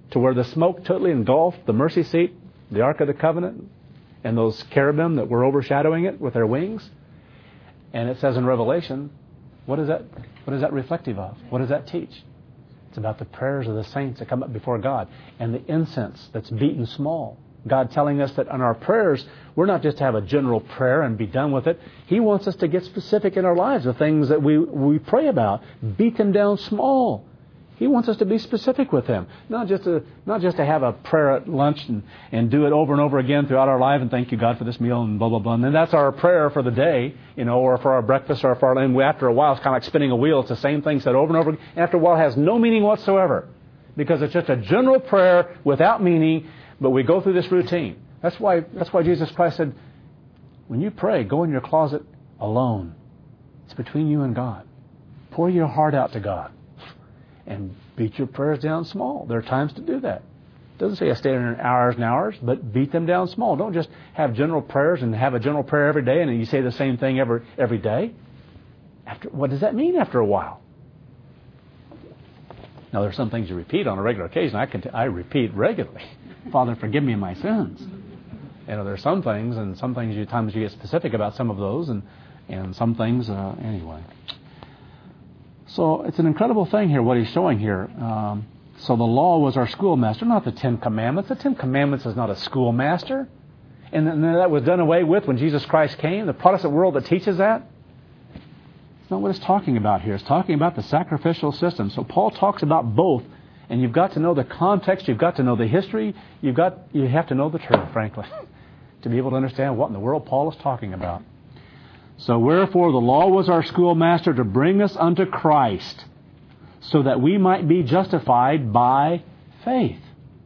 to where the smoke totally engulfed the mercy seat, the Ark of the Covenant, and those cherubim that were overshadowing it with their wings. And it says in Revelation, what is that? What is that reflective of? What does that teach? It's about the prayers of the saints that come up before God and the incense that's beaten small. God telling us that in our prayers, we're not just to have a general prayer and be done with it. He wants us to get specific in our lives, the things that we, we pray about. Beat them down small. He wants us to be specific with Him. Not just to, not just to have a prayer at lunch and, and do it over and over again throughout our life and thank you, God, for this meal and blah, blah, blah. And then that's our prayer for the day, you know, or for our breakfast or for our... And after a while, it's kind of like spinning a wheel. It's the same thing said over and over again. After a while, it has no meaning whatsoever because it's just a general prayer without meaning, but we go through this routine. That's why, that's why Jesus Christ said, when you pray, go in your closet alone. It's between you and God. Pour your heart out to God. And beat your prayers down small. There are times to do that. It doesn't say I stay in hours and hours, but beat them down small. Don't just have general prayers and have a general prayer every day and then you say the same thing every every day. After what does that mean after a while? Now, there are some things you repeat on a regular occasion. I can t- I repeat regularly. Father, forgive me my sins. You know, there are some things, and some things you times you get specific about some of those, and and some things uh, anyway. So it's an incredible thing here, what he's showing here. Um, so the law was our schoolmaster, not the Ten Commandments. The Ten Commandments is not a schoolmaster. And then that was done away with when Jesus Christ came. The Protestant world that teaches that, it's not what it's talking about here. It's talking about the sacrificial system. So Paul talks about both. And you've got to know the context. You've got to know the history. You've got, you have to know the truth, frankly, to be able to understand what in the world Paul is talking about. So wherefore the law was our schoolmaster to bring us unto Christ, so that we might be justified by faith.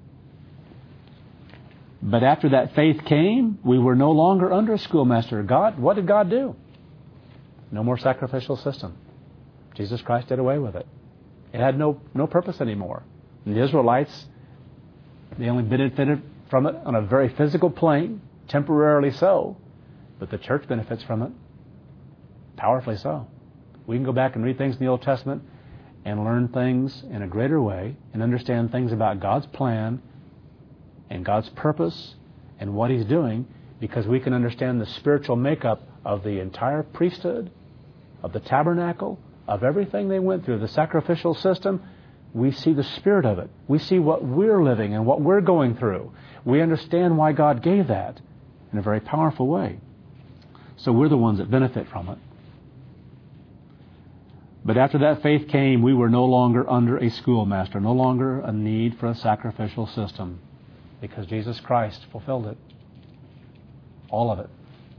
But after that faith came, we were no longer under a schoolmaster. God, what did God do? No more sacrificial system. Jesus Christ did away with it. It had no, no purpose anymore. And the Israelites, they only benefited from it on a very physical plane, temporarily so. But the church benefits from it. Powerfully so. We can go back and read things in the Old Testament and learn things in a greater way and understand things about God's plan and God's purpose and what He's doing, because we can understand the spiritual makeup of the entire priesthood, of the tabernacle, of everything they went through, the sacrificial system. We see the spirit of it. We see what we're living and what we're going through. We understand why God gave that in a very powerful way. So we're the ones that benefit from it. But after that faith came, we were no longer under a schoolmaster, no longer a need for a sacrificial system, because Jesus Christ fulfilled it. All of it.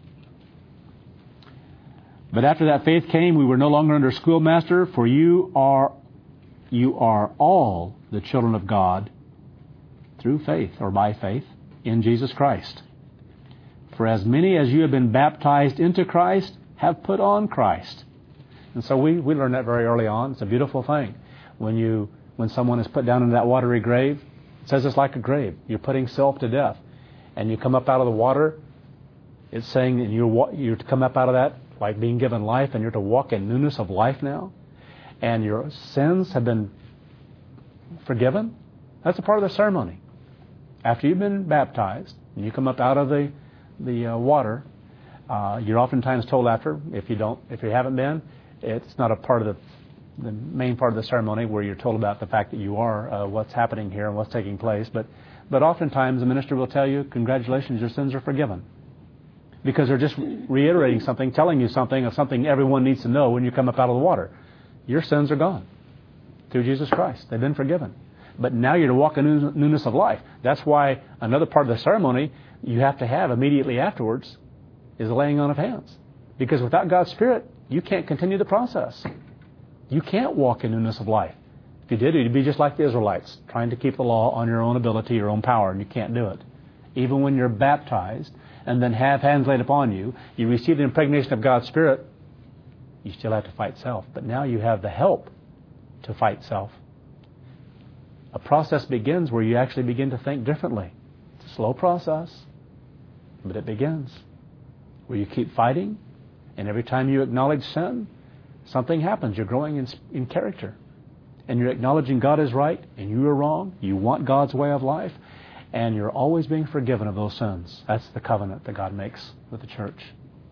But after that faith came, we were no longer under schoolmaster, for you are you are all the children of God through faith, or by faith, in Jesus Christ. For as many as you have been baptized into Christ have put on Christ. And so we, we learned that very early on. It's a beautiful thing. When you when someone is put down in that watery grave, it says it's like a grave. You're putting self to death. And you come up out of the water, it's saying that you're, you're to come up out of that like being given life, and you're to walk in newness of life now. And your sins have been forgiven. That's a part of the ceremony. After you've been baptized, and you come up out of the, the uh, water, uh, you're oftentimes told after, if you don't, if you haven't been, it's not a part of the, the main part of the ceremony where you're told about the fact that you are, uh, what's happening here and what's taking place. But, but oftentimes the minister will tell you, congratulations, your sins are forgiven. Because they're just reiterating something, telling you something of something everyone needs to know when you come up out of the water. Your sins are gone through Jesus Christ. They've been forgiven. But now you're to walk in newness of life. That's why another part of the ceremony you have to have immediately afterwards is the laying on of hands. Because without God's Spirit, you can't continue the process. You can't walk in newness of life. If you did, you'd be just like the Israelites, trying to keep the law on your own ability, your own power, and you can't do it. Even when you're baptized and then have hands laid upon you, you receive the impregnation of God's Spirit, you still have to fight self. But now you have the help to fight self. A process begins where you actually begin to think differently. It's a slow process, but it begins. Where you keep fighting, and every time you acknowledge sin, something happens. You're growing in, in character. and you're acknowledging God is right and you are wrong, you want God's way of life, and you're always being forgiven of those sins. That's the covenant that God makes with the church.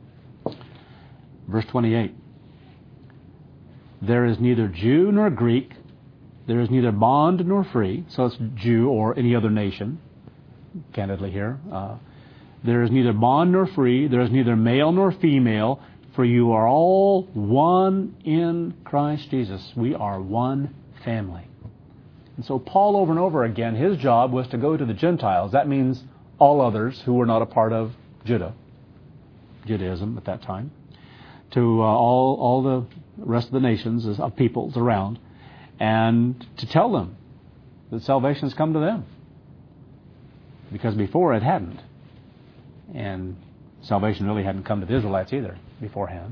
Verse twenty-eight. There is neither Jew nor Greek, there is neither bond nor free, so it's Jew or any other nation, candidly here. Uh, there is neither bond nor free, there is neither male nor female, for you are all one in Christ Jesus. We are one family. And so Paul, over and over again, his job was to go to the Gentiles. That means all others who were not a part of Judah, Judaism at that time, to uh, all all the rest of the nations of peoples around, and to tell them that salvation has come to them. Because before it hadn't. And salvation really hadn't come to the Israelites either beforehand.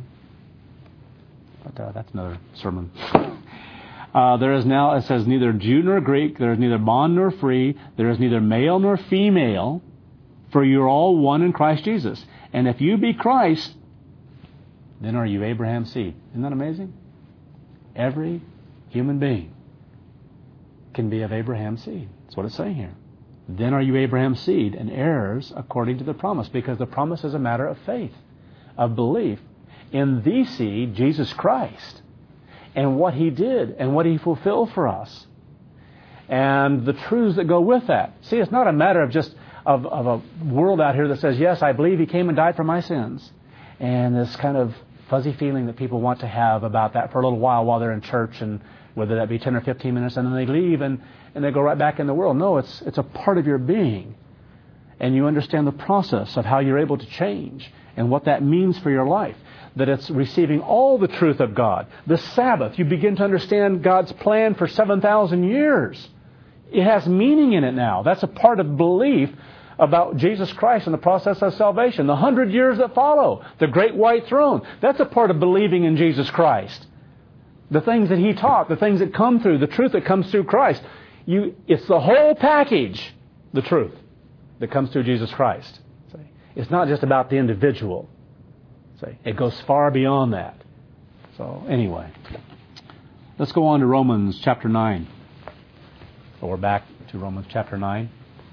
But uh, that's another sermon. Uh, there is now, it says, neither Jew nor Greek, there is neither bond nor free, there is neither male nor female, for you are all one in Christ Jesus. And if you be Christ, then are you Abraham's seed. Isn't that amazing? Every human being can be of Abraham's seed. That's what it's saying here. Then are you Abraham's seed and heirs according to the promise, because the promise is a matter of faith, of belief in the seed, Jesus Christ, and what He did and what He fulfilled for us, and the truths that go with that. See, it's not a matter of just of, of a world out here that says, yes, I believe He came and died for my sins, and this kind of fuzzy feeling that people want to have about that for a little while while they're in church, and whether that be ten or fifteen minutes, and then they leave and, and they go right back in the world. No, it's it's a part of your being. And you understand the process of how you're able to change and what that means for your life. That it's receiving all the truth of God. The Sabbath, you begin to understand God's plan for seven thousand years. It has meaning in it now. That's a part of belief about Jesus Christ and the process of salvation. The hundred years that follow, the great white throne, that's a part of believing in Jesus Christ. The things that He taught, the things that come through, the truth that comes through Christ. You, it's the whole package, the truth that comes through Jesus Christ. It's not just about the individual. It goes far beyond that. So anyway, let's go on to Romans chapter nine. So we're back to Romans chapter nine.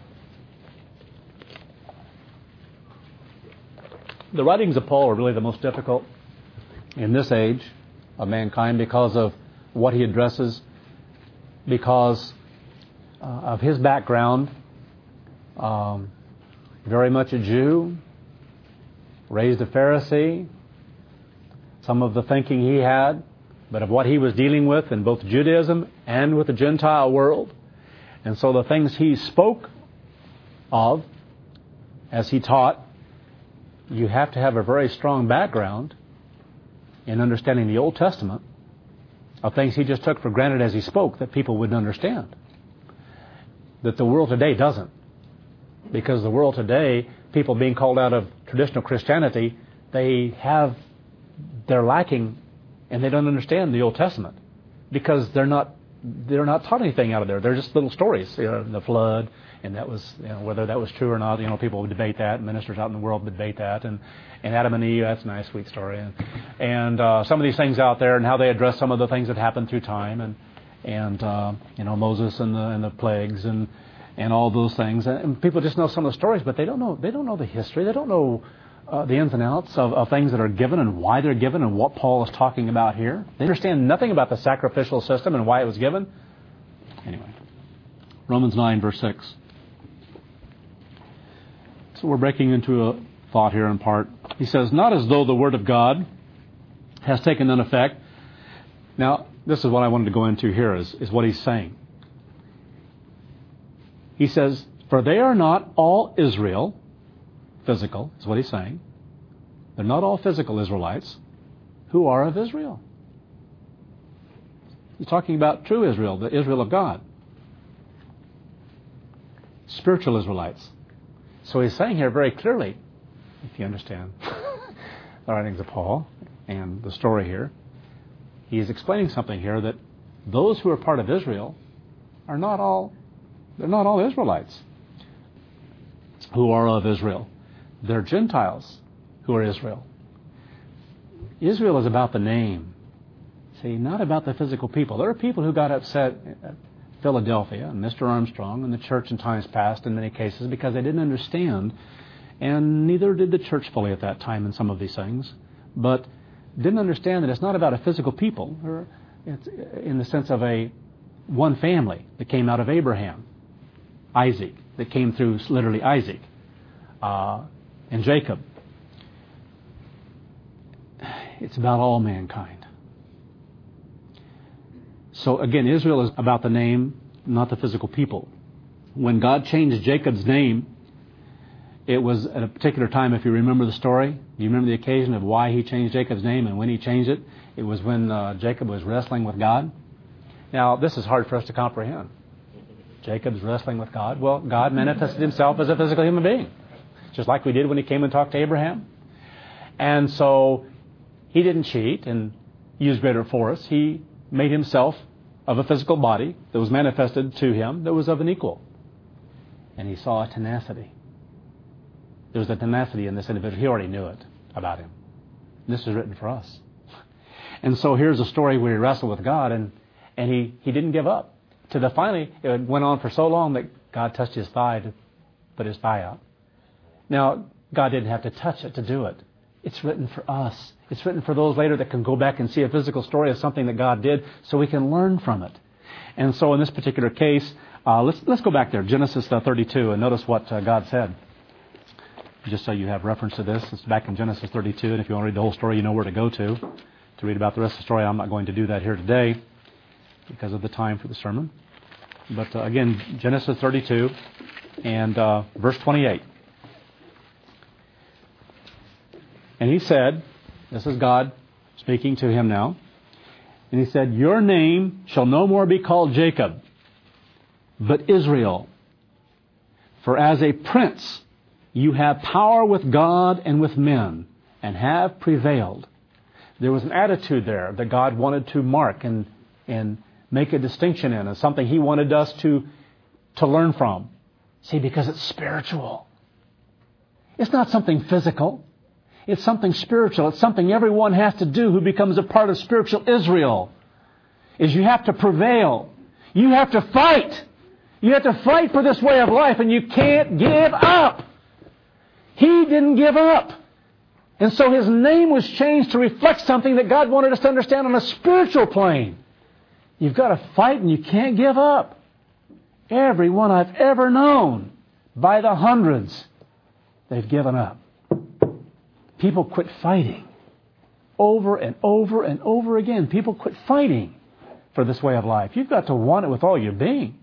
The writings of Paul are really the most difficult in this age of mankind because of what he addresses, because uh, of his background. Um, very much a Jew, raised a Pharisee, some of the thinking he had, but of what he was dealing with in both Judaism and with the Gentile world. And so the things he spoke of as he taught, you have to have a very strong background in understanding the Old Testament of things he just took for granted as he spoke that people wouldn't understand. That the world today doesn't. Because the world today, people being called out of traditional Christianity, they have, they're lacking and they don't understand the Old Testament because they're not, they're not taught anything out of there. They're just little stories, you know, the flood, and that was, you know, whether that was true or not, you know, people would debate that, ministers out in the world would debate that, and, and Adam and Eve, that's a nice, sweet story, and, and uh, some of these things out there and how they address some of the things that happened through time, and, and uh, you know, Moses and the, and the plagues, and, and all those things, and people just know some of the stories, but they don't know, they don't know the history, they don't know uh, the ins and outs of, of things that are given and why they're given and what Paul is talking about here. They understand nothing about the sacrificial system and why it was given. Anyway, Romans nine, verse six. So we're breaking into a thought here in part. He says, not as though the Word of God has taken none effect. Now, this is what I wanted to go into here, is, is what he's saying. He says, for they are not all Israel, physical, is what he's saying. They're not all physical Israelites who are of Israel. He's talking about true Israel, the Israel of God. Spiritual Israelites. So he's saying here very clearly, if you understand the writings of Paul and the story here, he is explaining something here that those who are part of Israel are not all, they're not all Israelites who are of Israel. They're Gentiles who are Israel. Israel is about the name. See, not about the physical people. There are people who got upset at Philadelphia and Mister Armstrong and the church in times past in many cases because they didn't understand, and neither did the church fully at that time in some of these things, but didn't understand that it's not about a physical people. Or it's in the sense of a one family that came out of Abraham, Isaac, that came through literally Isaac, uh, and Jacob. It's about all mankind. So again, Israel is about the name, not the physical people. When God changed Jacob's name, it was at a particular time, if you remember the story. Do you remember the occasion of why he changed Jacob's name and when he changed it? It was when uh, Jacob was wrestling with God. Now, this is hard for us to comprehend. Jacob's wrestling with God. Well, God manifested himself as a physical human being, just like we did when he came and talked to Abraham. And so he didn't cheat and use greater force. He made himself of a physical body that was manifested to him that was of an equal. And he saw a tenacity. There was a tenacity in this individual. He already knew it about him. This is written for us. And so here's a story where he wrestled with God, and, and he, he didn't give up. To the finally, it went on for so long that God touched his thigh to put his thigh out. Now, God didn't have to touch it to do it. It's written for us. It's written for those later that can go back and see a physical story of something that God did so we can learn from it. And so in this particular case, uh, let's let's go back there, Genesis uh, thirty-two, and notice what uh, God said. Just so you have reference to this, it's back in Genesis thirty-two, and if you want to read the whole story, you know where to go to, to read about the rest of the story. I'm not going to do that here today because of the time for the sermon. But uh, again, Genesis thirty-two and uh, verse twenty-eight. And he said, this is God speaking to him now, and he said, your name shall no more be called Jacob, but Israel. For as a prince you have power with God and with men, and have prevailed. There was an attitude there that God wanted to mark and, and make a distinction in, and something he wanted us to, to learn from. See, because it's spiritual. It's not something physical. It's something spiritual. It's something everyone has to do who becomes a part of spiritual Israel. Is you have to prevail. You have to fight. You have to fight for this way of life, and you can't give up. He didn't give up. And so his name was changed to reflect something that God wanted us to understand on a spiritual plane. You've got to fight and you can't give up. Everyone I've ever known, by the hundreds, they've given up. People quit fighting over and over and over again. People quit fighting for this way of life. You've got to want it with all your being.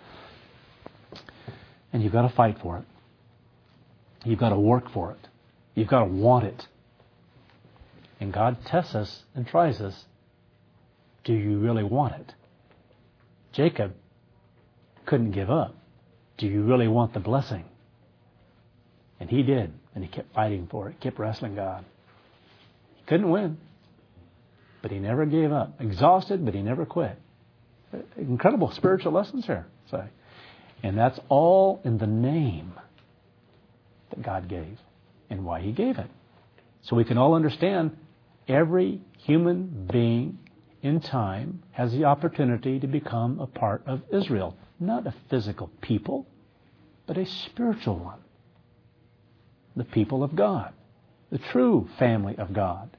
And you've got to fight for it. You've got to work for it. You've got to want it. And God tests us and tries us. Do you really want it? Jacob couldn't give up. Do you really want the blessing? And he did. And he kept fighting for it. Kept wrestling God. He couldn't win. But he never gave up. Exhausted, but he never quit. Incredible spiritual lessons here. So, and that's all in the name that God gave and why he gave it. So we can all understand every human being in time has the opportunity to become a part of Israel. Not a physical people, but a spiritual one. The people of God. The true family of God.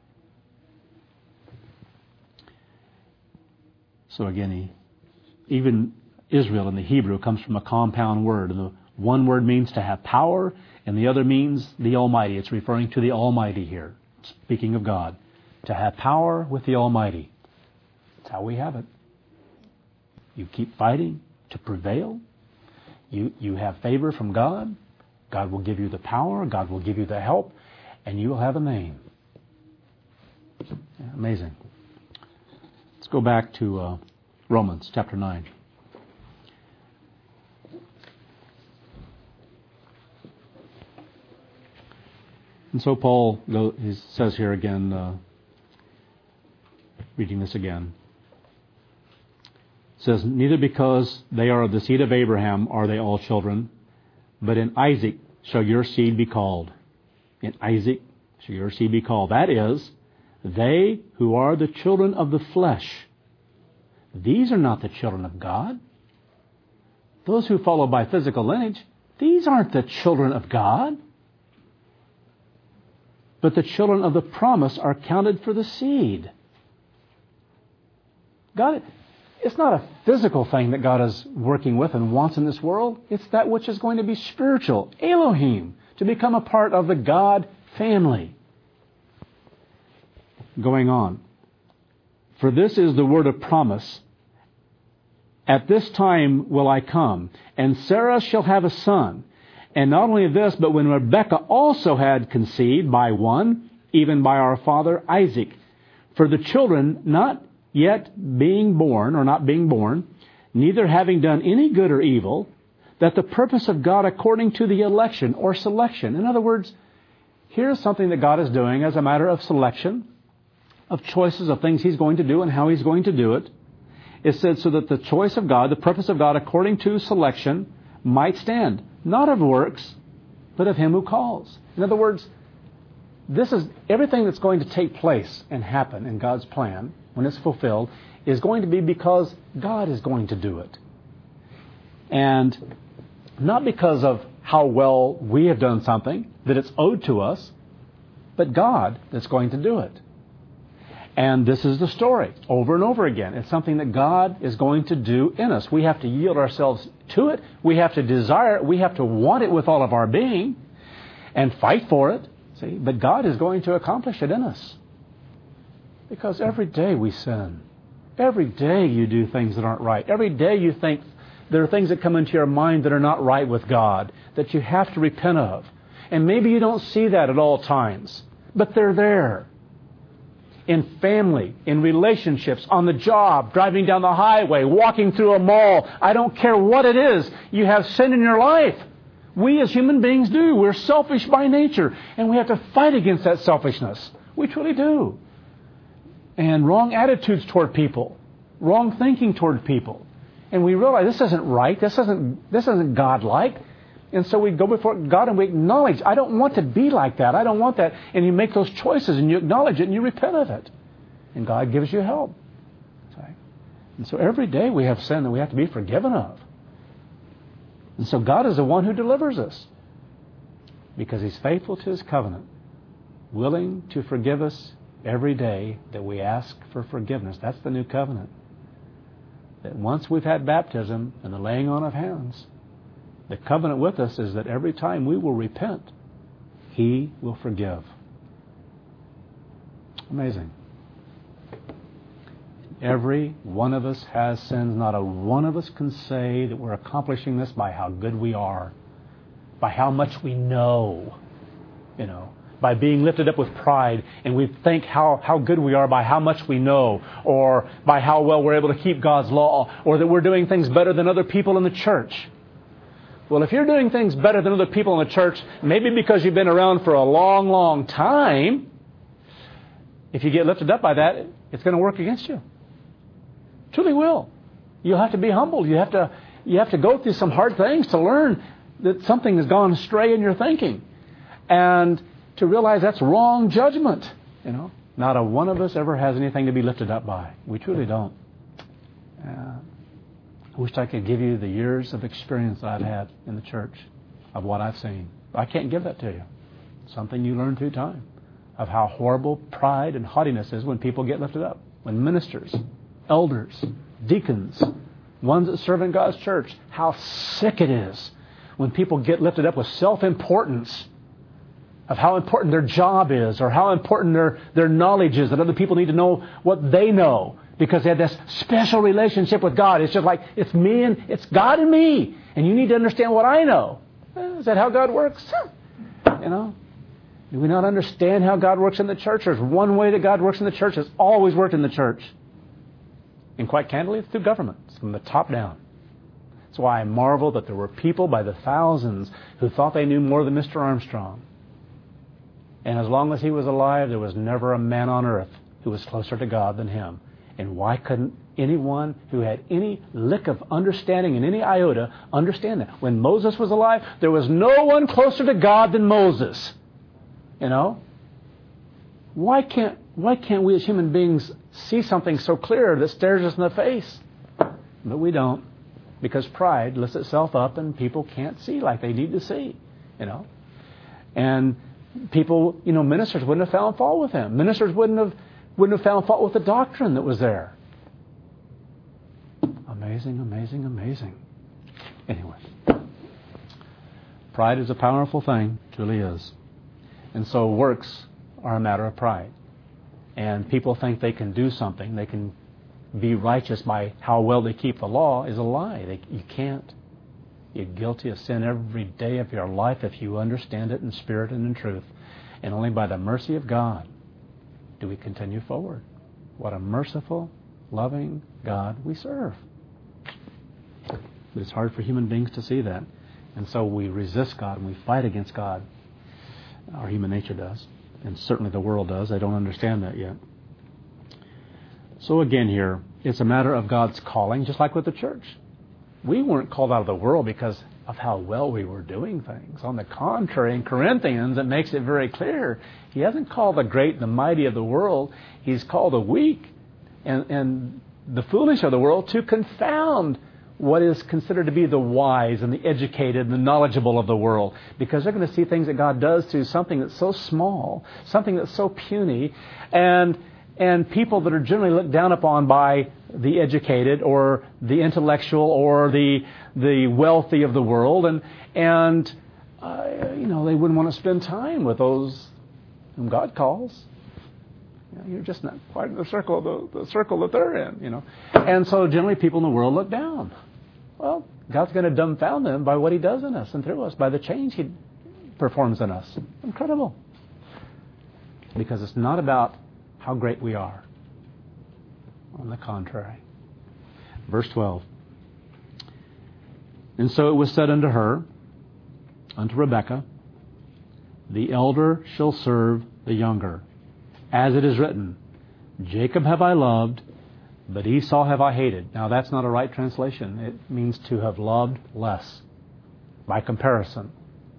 So again, he, even Israel in the Hebrew comes from a compound word. The one word means to have power, and the other means the Almighty. It's referring to the Almighty here. Speaking of God. To have power with the Almighty. That's how we have it. You keep fighting to prevail. You, you have favor from God. God will give you the power. God will give you the help. And you will have a name. Yeah, amazing. Let's go back to uh, Romans chapter nine. And so Paul go, he says here again, uh, reading this again, says, neither because they are of the seed of Abraham are they all children, but in Isaac shall your seed be called. In Isaac shall your seed be called. That is, They who are the children of the flesh, these are not the children of God. Those who follow by physical lineage, these aren't the children of God. But the children of the promise are counted for the seed. God, it's not a physical thing that God is working with and wants in this world. It's that which is going to be spiritual, Elohim, to become a part of the God family. Going on. For this is the word of promise. At this time will I come, and Sarah shall have a son. And not only this, but when Rebekah also had conceived by one, even by our father Isaac, for the children not yet being born, or not being born, neither having done any good or evil, that the purpose of God according to the election or selection. In other words, here's something that God is doing as a matter of selection, of choices of things He's going to do and how He's going to do it. It said so that the choice of God, the purpose of God according to selection, might stand, not of works, but of Him who calls. In other words, this is everything that's going to take place and happen in God's plan when it's fulfilled is going to be because God is going to do it. And not because of how well we have done something, that it's owed to us, but God that's going to do it. And this is the story over and over again. It's something that God is going to do in us. We have to yield ourselves to it. We have to desire it. We have to want it with all of our being and fight for it. See, but God is going to accomplish it in us. Because every day we sin. Every day you do things that aren't right. Every day you think there are things that come into your mind that are not right with God, that you have to repent of. And maybe you don't see that at all times, but they're there. In family, in relationships, on the job, driving down the highway, walking through a mall. I don't care what it is. You have sin in your life. We as human beings do. We're selfish by nature. And we have to fight against that selfishness. We truly do. And wrong attitudes toward people. Wrong thinking toward people. And we realize this isn't right. This isn't, this isn't God-like. And so we go before God and we acknowledge, I don't want to be like that. I don't want that. And you make those choices and you acknowledge it and you repent of it. And God gives you help. And so every day we have sin that we have to be forgiven of. And so God is the one who delivers us. Because He's faithful to His covenant. Willing to forgive us every day that we ask for forgiveness. That's the new covenant. That once we've had baptism and the laying on of hands, the covenant with us is that every time we will repent, He will forgive. Amazing. Every one of us has sins. Not a one of us can say that we're accomplishing this by how good we are, by how much we know, you know, by being lifted up with pride, and we think how, how good we are by how much we know, or by how well we're able to keep God's law, or that we're doing things better than other people in the church. Well, if you're doing things better than other people in the church, maybe because you've been around for a long, long time, if you get lifted up by that, it's going to work against you. Truly will. You'll have to be humbled. You have to, you have to go through some hard things to learn that something has gone astray in your thinking. And to realize that's wrong judgment. You know, not a one of us ever has anything to be lifted up by. We truly don't. Uh, I wish I could give you the years of experience that I've had in the church of what I've seen. I can't give that to you. Something you learn through time of how horrible pride and haughtiness is when people get lifted up. When ministers, elders, deacons, ones that serve in God's church, how sick it is when people get lifted up with self-importance of how important their job is or how important their, their knowledge is, that other people need to know what they know. Because they have this special relationship with God. It's just like, it's me and it's God and me. And you need to understand what I know. Is that how God works? You know? Do we not understand how God works in the church? There's one way that God works in the church. It's always worked in the church. And quite candidly, it's through government. It's from the top down. That's why I marvel that there were people by the thousands who thought they knew more than Mister Armstrong. And as long as he was alive, there was never a man on earth who was closer to God than him. And why couldn't anyone who had any lick of understanding and any iota understand that? When Moses was alive, there was no one closer to God than Moses. You know? Why can't, why can't we as human beings see something so clear that stares us in the face? But we don't, because pride lifts itself up and people can't see like they need to see, you know. And people, you know, ministers wouldn't have found fault with him. Ministers wouldn't have, wouldn't have found fault with the doctrine that was there. Amazing, amazing, amazing. Anyway, pride is a powerful thing, truly is. And so works are a matter of pride. And people think they can do something, they can be righteous by how well they keep the law, is a lie. They, you can't. You're guilty of sin every day of your life if you understand it in spirit and in truth. And only by the mercy of God do we continue forward. What a merciful, loving God we serve. But it's hard for human beings to see that. And so we resist God and we fight against God. Our human nature does. And certainly the world does. I don't understand that yet. So again here, it's a matter of God's calling, just like with the church. We weren't called out of the world because of how well we were doing things. On the contrary, in Corinthians, it makes it very clear. He hasn't called the great and the mighty of the world. He's called the weak and, and the foolish of the world to confound what is considered to be the wise and the educated and the knowledgeable of the world. Because they're going to see things that God does through something that's so small, something that's so puny, and and people that are generally looked down upon by the educated or the intellectual or the the wealthy of the world, and and uh, you know, they wouldn't want to spend time with those whom God calls. You know, you're just not quite in the circle of the, the circle that they're in, you know. And so generally people in the world look down. Well, God's going to dumbfound them by what He does in us and through us, by the change He performs in us. Incredible. Because it's not about how great we are. On the contrary. Verse twelve. And so it was said unto her, unto Rebekah, the elder shall serve the younger. As it is written, Jacob have I loved, but Esau have I hated. Now that's not a right translation. It means to have loved less. By comparison.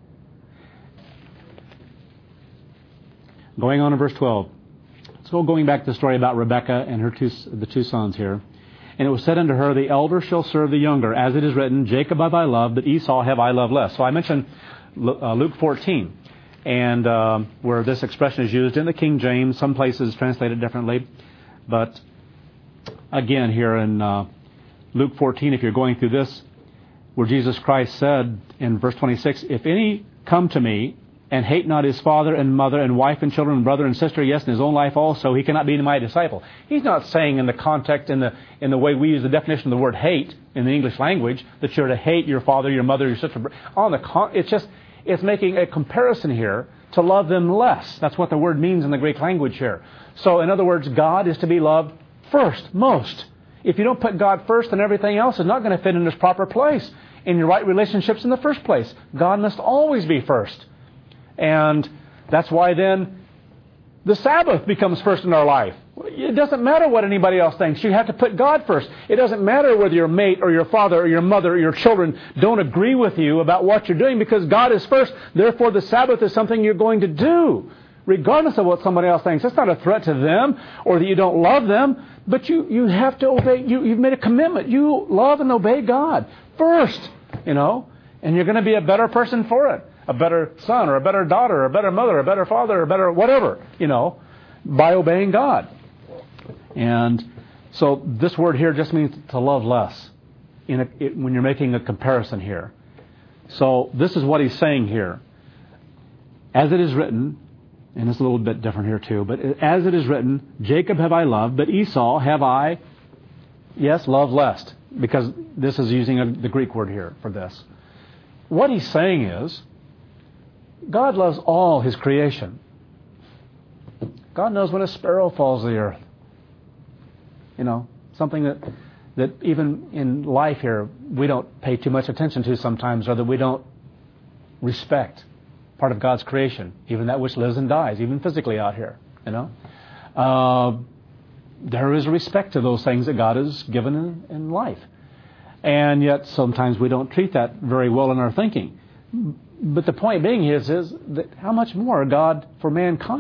Going on in verse twelve. So going back to the story about Rebekah and her two, the two sons here. And it was said unto her, the elder shall serve the younger. As it is written, Jacob have I loved, but Esau have I loved less. So I mentioned Luke fourteen, and uh, where this expression is used in the King James. Some places translated differently. But again, here in uh, Luke fourteen, if you're going through this, where Jesus Christ said in verse twenty-six, if any come to me, and hate not his father and mother and wife and children and brother and sister, yes, and his own life also, he cannot be my disciple. He's not saying in the context, in the in the way we use the definition of the word hate in the English language, that you're to hate your father, your mother, your sister. On the con- it's just it's making a comparison here to love them less. That's what the word means in the Greek language here. So in other words, God is to be loved first, most. If you don't put God first, then everything else is not going to fit in its proper place in your right relationships in the first place. God must always be first. And that's why then the Sabbath becomes first in our life. It doesn't matter what anybody else thinks. You have to put God first. It doesn't matter whether your mate or your father or your mother or your children don't agree with you about what you're doing, because God is first. Therefore, the Sabbath is something you're going to do, regardless of what somebody else thinks. It's not a threat to them or that you don't love them, but you, you have to obey. You, you've made a commitment. You love and obey God first, you know, and you're going to be a better person for it. A better son or a better daughter or a better mother or a better father or a better whatever, you know, by obeying God. And so this word here just means to love less in a, it, when you're making a comparison here. So this is what he's saying here. As it is written, and it's a little bit different here too, but as it is written, Jacob have I loved, but Esau have I, yes, loved less. Because this is using a, the Greek word here for this. What he's saying is, God loves all His creation. God knows when a sparrow falls to the earth. You know, something that that even in life here we don't pay too much attention to sometimes, or that we don't respect. Part of God's creation, even that which lives and dies, even physically out here. You know, uh, there is respect to those things that God has given in, in life, and yet sometimes we don't treat that very well in our thinking. But the point being is, is that how much more God for mankind,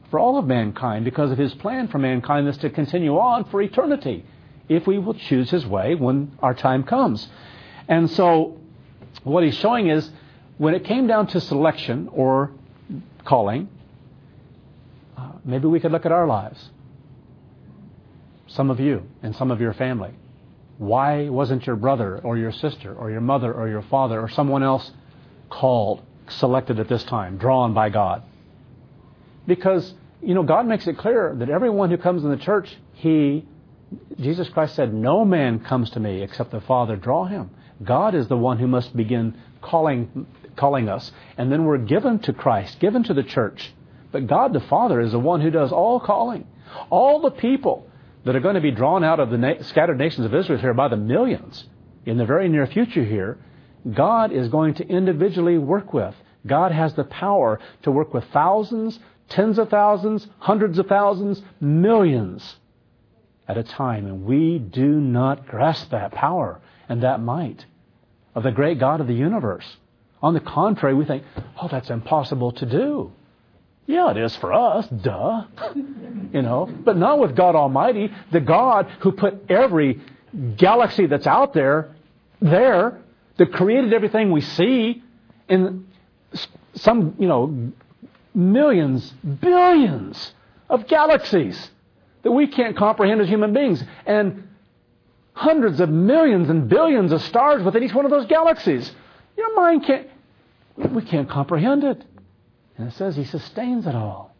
for all of mankind because of His plan for mankind is to continue on for eternity if we will choose His way when our time comes. And so what He's showing is when it came down to selection or calling, uh, maybe we could look at our lives. Some of you and some of your family. Why wasn't your brother or your sister or your mother or your father or someone else called, selected at this time, drawn by God? Because, you know, God makes it clear that everyone who comes in the church, He, Jesus Christ said, no man comes to me except the Father draw him. God is the one who must begin calling calling us. And then we're given to Christ, given to the church. But God the Father is the one who does all calling. All the people that are going to be drawn out of the na- scattered nations of Israel here by the millions in the very near future here, God is going to individually work with. God has the power to work with thousands, tens of thousands, hundreds of thousands, millions at a time. And we do not grasp that power and that might of the great God of the universe. On the contrary, we think, oh, that's impossible to do. Yeah, it is for us, duh. You know, but not with God Almighty, the God who put every galaxy that's out there, there, that created everything we see in some, you know, millions, billions of galaxies that we can't comprehend as human beings. And hundreds of millions and billions of stars within each one of those galaxies. Your mind can't, we can't comprehend it. And it says He sustains it all.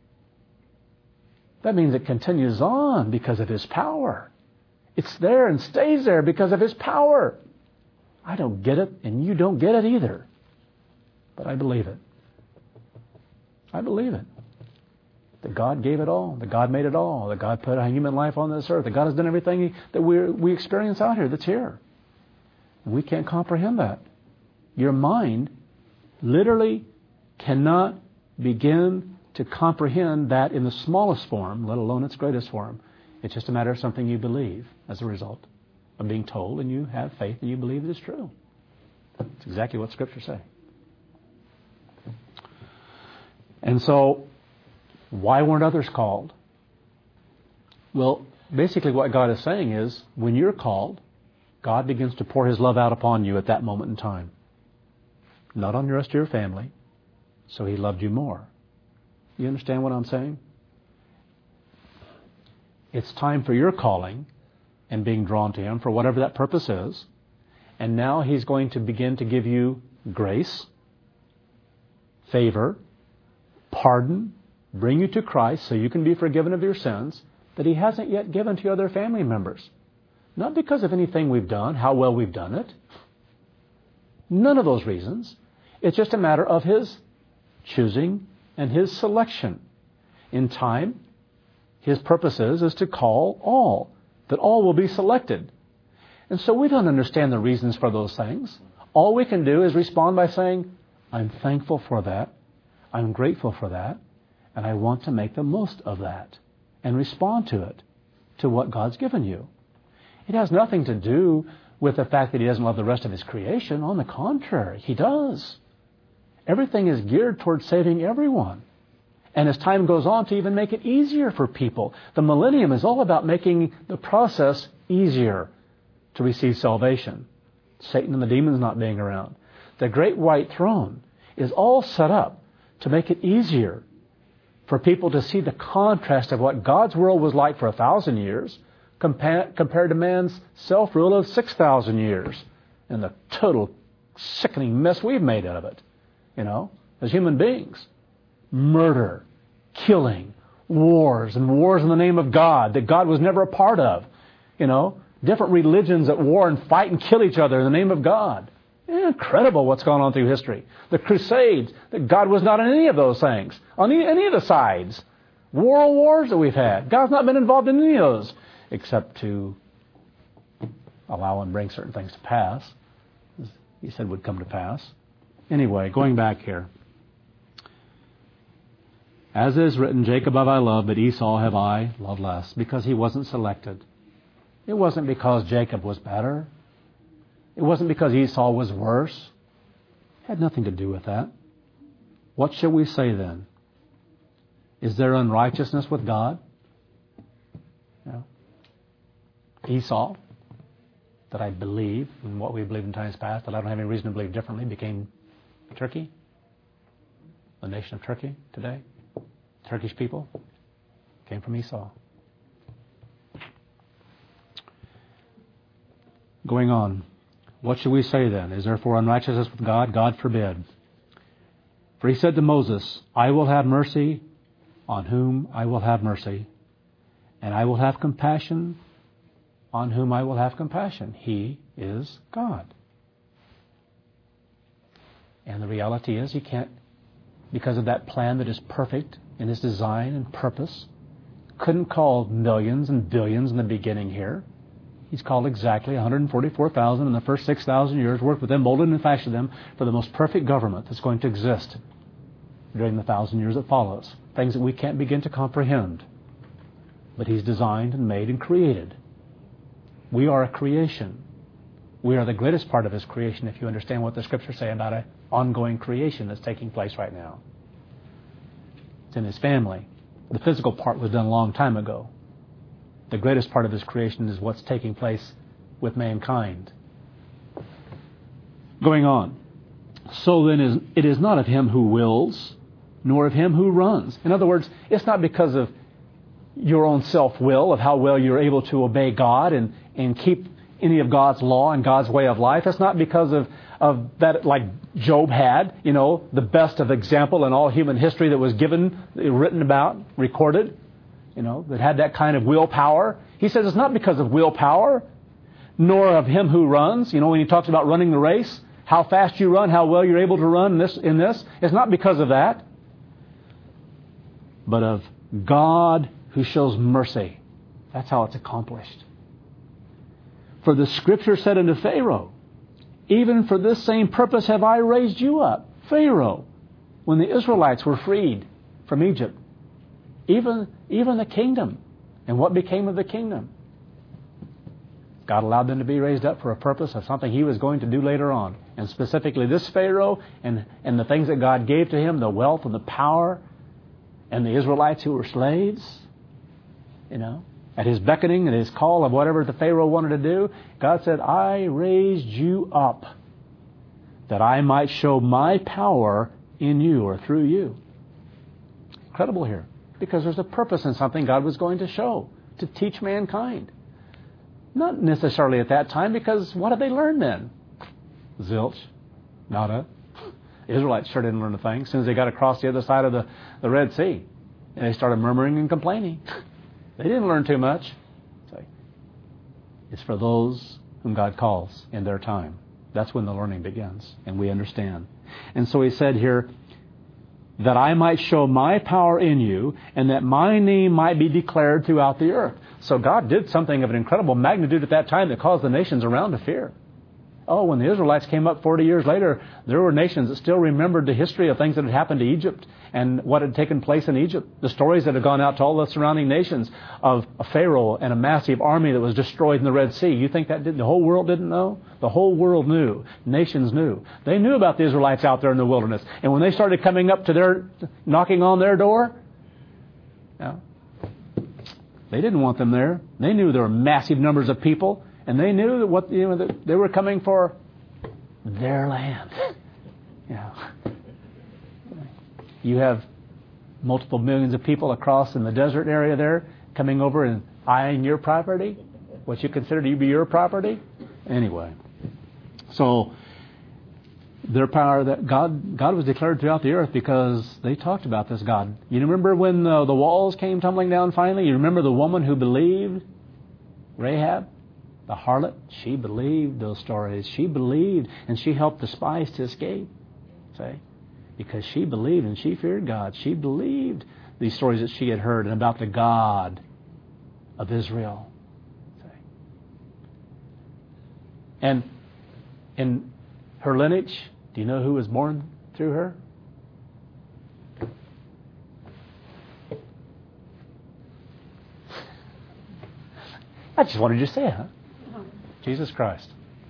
That means it continues on because of His power. It's there and stays there because of His power. I don't get it, and you don't get it either. But I believe it. I believe it. That God gave it all. That God made it all. That God put a human life on this earth. That God has done everything that we we experience out here that's here. And we can't comprehend that. Your mind literally cannot begin to comprehend that in the smallest form, let alone its greatest form. It's just a matter of something you believe as a result of being told, and you have faith and you believe it is true. It's exactly what Scripture says. And so, why weren't others called? Well, basically what God is saying is, when you're called, God begins to pour His love out upon you at that moment in time. Not on the rest of your family. So He loved you more. You understand what I'm saying? It's time for your calling and being drawn to Him for whatever that purpose is. And now He's going to begin to give you grace, favor, pardon, bring you to Christ so you can be forgiven of your sins that He hasn't yet given to your other family members. Not because of anything we've done, how well we've done it. None of those reasons. It's just a matter of His choosing and His selection. In time, His purpose is, is to call all, that all will be selected. And so we don't understand the reasons for those things. All we can do is respond by saying, I'm thankful for that, I'm grateful for that, and I want to make the most of that and respond to it, to what God's given you. It has nothing to do with the fact that He doesn't love the rest of His creation. On the contrary, He does. Everything is geared towards saving everyone. And as time goes on, to even make it easier for people. The millennium is all about making the process easier to receive salvation. Satan and the demons not being around. The great white throne is all set up to make it easier for people to see the contrast of what God's world was like for a thousand years compa- compared to man's self-rule of six thousand years and the total sickening mess we've made out of it. You know, as human beings. Murder, killing, wars, and wars in the name of God that God was never a part of. You know, different religions at war and fight and kill each other in the name of God. Incredible what's gone on through history. The Crusades, that God was not in any of those things, on any, any of the sides. World wars that we've had. God's not been involved in any of those, except to allow and bring certain things to pass. He said would come to pass. Anyway, going back here. As is written, Jacob have I loved, but Esau have I loved less, because he wasn't selected. It wasn't because Jacob was better. It wasn't because Esau was worse. It had nothing to do with that. What shall we say then? Is there unrighteousness with God? No. Esau, that I believe in what we believed in times past, that I don't have any reason to believe differently, became Turkey, the nation of Turkey today. Turkish people came from Esau. Going on. What should we say then? Is there therefore unrighteousness with God? God forbid. For he said to Moses, I will have mercy on whom I will have mercy, and I will have compassion on whom I will have compassion. He is God. And the reality is he can't, because of that plan that is perfect in his design and purpose, couldn't call millions and billions in the beginning here. He's called exactly one hundred forty-four thousand in the first six thousand years, worked with them, molded and fashioned them for the most perfect government that's going to exist during the thousand years that follows. Things that we can't begin to comprehend. But he's designed and made and created. We are a creation. We are the greatest part of his creation if you understand what the Scriptures say about an ongoing creation that's taking place right now. It's in his family. The physical part was done a long time ago. The greatest part of his creation is what's taking place with mankind. Going on. So then is, it is not of him who wills, nor of him who runs. In other words, it's not because of your own self-will, of how well you're able to obey God and, and keep any of God's law and God's way of life. It's not because of, of that, like Job had, you know, the best of example in all human history that was given, written about, recorded, you know, that had that kind of willpower. He says it's not because of willpower, nor of him who runs. You know, when he talks about running the race, how fast you run, how well you're able to run in this, in this, it's not because of that, but of God who shows mercy. That's how it's accomplished. For the Scripture said unto Pharaoh, even for this same purpose have I raised you up. Pharaoh, when the Israelites were freed from Egypt, even, even the kingdom. And what became of the kingdom? God allowed them to be raised up for a purpose of something he was going to do later on. And specifically this Pharaoh and, and the things that God gave to him, the wealth and the power, and the Israelites who were slaves, you know, at his beckoning and his call of whatever the Pharaoh wanted to do, God said, I raised you up that I might show my power in you or through you. Incredible here. Because there's a purpose in something God was going to show, to teach mankind. Not necessarily at that time, because what did they learn then? Zilch. Nada. The Israelites sure didn't learn a thing. As soon as they got across the other side of the, the Red Sea, and they started murmuring and complaining. They didn't learn too much. It's for those whom God calls in their time. That's when the learning begins, and we understand. And so he said here, that I might show my power in you, and that my name might be declared throughout the earth. So God did something of an incredible magnitude at that time that caused the nations around to fear. Oh, when the Israelites came up forty years later, there were nations that still remembered the history of things that had happened to Egypt and what had taken place in Egypt. The stories that had gone out to all the surrounding nations of a Pharaoh and a massive army that was destroyed in the Red Sea. You think that did, the whole world didn't know? The whole world knew. Nations knew. They knew about the Israelites out there in the wilderness. And when they started coming up to their, knocking on their door, you know, they didn't want them there. They knew there were massive numbers of people. And they knew that what you know that they were coming for their land. Yeah. You have multiple millions of people across in the desert area there coming over and eyeing your property, what you consider to be your property. Anyway, so their power that God God was declared throughout the earth because they talked about this God. You remember when the, the walls came tumbling down finally? You remember the woman who believed, Rahab? The harlot, she believed those stories. She believed, and she helped the spies to escape. See? Because she believed and she feared God. She believed these stories that she had heard and about the God of Israel. See? And in her lineage, do you know who was born through her? I just wanted you to say it, huh? Jesus Christ.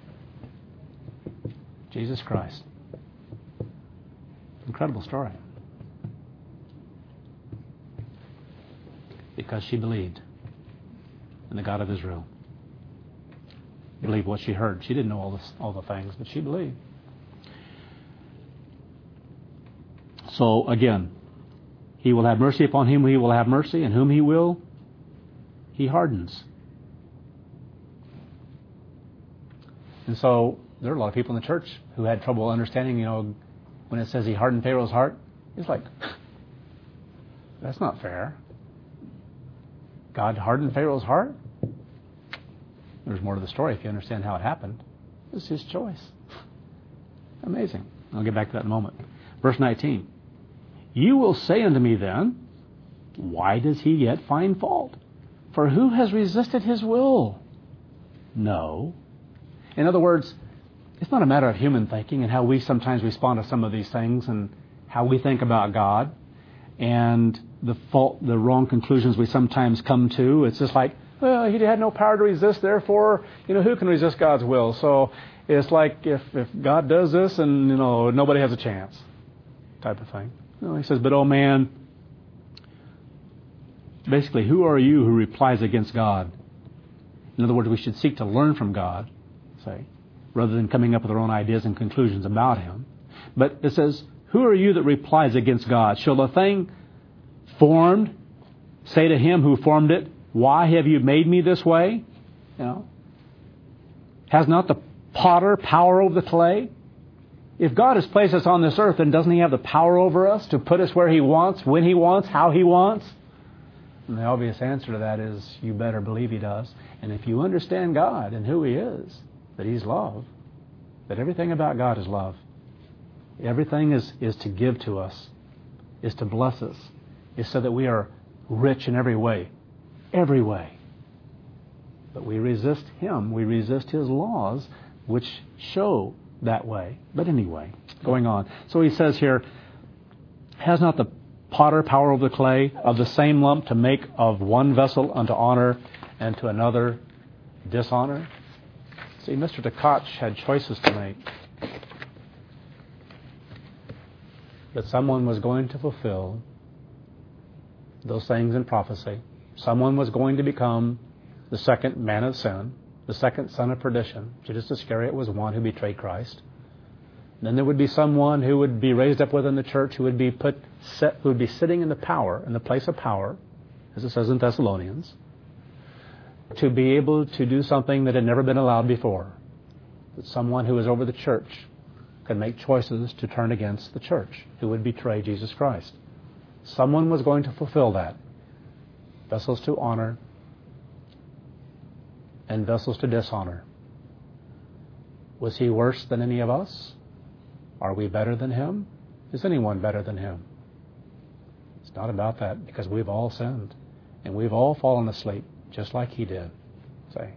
Jesus Christ. Incredible story. Because she believed in the God of Israel. Believed what she heard. She didn't know all this, all the things, but she believed. So again, He will have mercy upon whom He will have mercy, and whom He will, He hardens. And so there are a lot of people in the church who had trouble understanding, you know, when it says He hardened Pharaoh's heart. It's like, that's not fair. God hardened Pharaoh's heart? There's more to the story if you understand how it happened. It was His choice. Amazing. I'll get back to that in a moment. Verse nineteen. You will say unto me then, why does he yet find fault? For who has resisted His will? No. In other words, it's not a matter of human thinking and how we sometimes respond to some of these things and how we think about God and the fault, the wrong conclusions we sometimes come to. It's just like, well, He had no power to resist, therefore, you know, who can resist God's will? So it's like if, if God does this and, you know, nobody has a chance type of thing. No, He says, but oh man, basically, who are you who replies against God? In other words, we should seek to learn from God, say, rather than coming up with our own ideas and conclusions about Him. But it says, who are you that replies against God? Shall the thing formed say to him who formed it, why have you made me this way? You know, has not the potter power over the clay? If God has placed us on this earth, then doesn't He have the power over us to put us where He wants, when He wants, how He wants? And the obvious answer to that is, you better believe He does. And if you understand God and who He is, that He's love, that everything about God is love. Everything is, is to give to us, is to bless us, is so that we are rich in every way. Every way. But we resist Him. We resist His laws, which show that way. But anyway, going on. So he says here, has not the potter power over the clay of the same lump to make of one vessel unto honor and to another dishonor? See, Mister Tkach had choices to make. That someone was going to fulfill those things in prophecy. Someone was going to become the second man of sin, the second son of perdition. Judas Iscariot was one who betrayed Christ. Then there would be someone who would be raised up within the church who would be put, set, who would be sitting in the power, in the place of power, as it says in Thessalonians, to be able to do something that had never been allowed before. That someone who was over the church could make choices to turn against the church, who would betray Jesus Christ. Someone was going to fulfill that. Vessels to honor and vessels to dishonor. Was He worse than any of us? Are we better than Him? Is anyone better than Him? It's not about that, because we've all sinned and we've all fallen asleep just like He did. Say.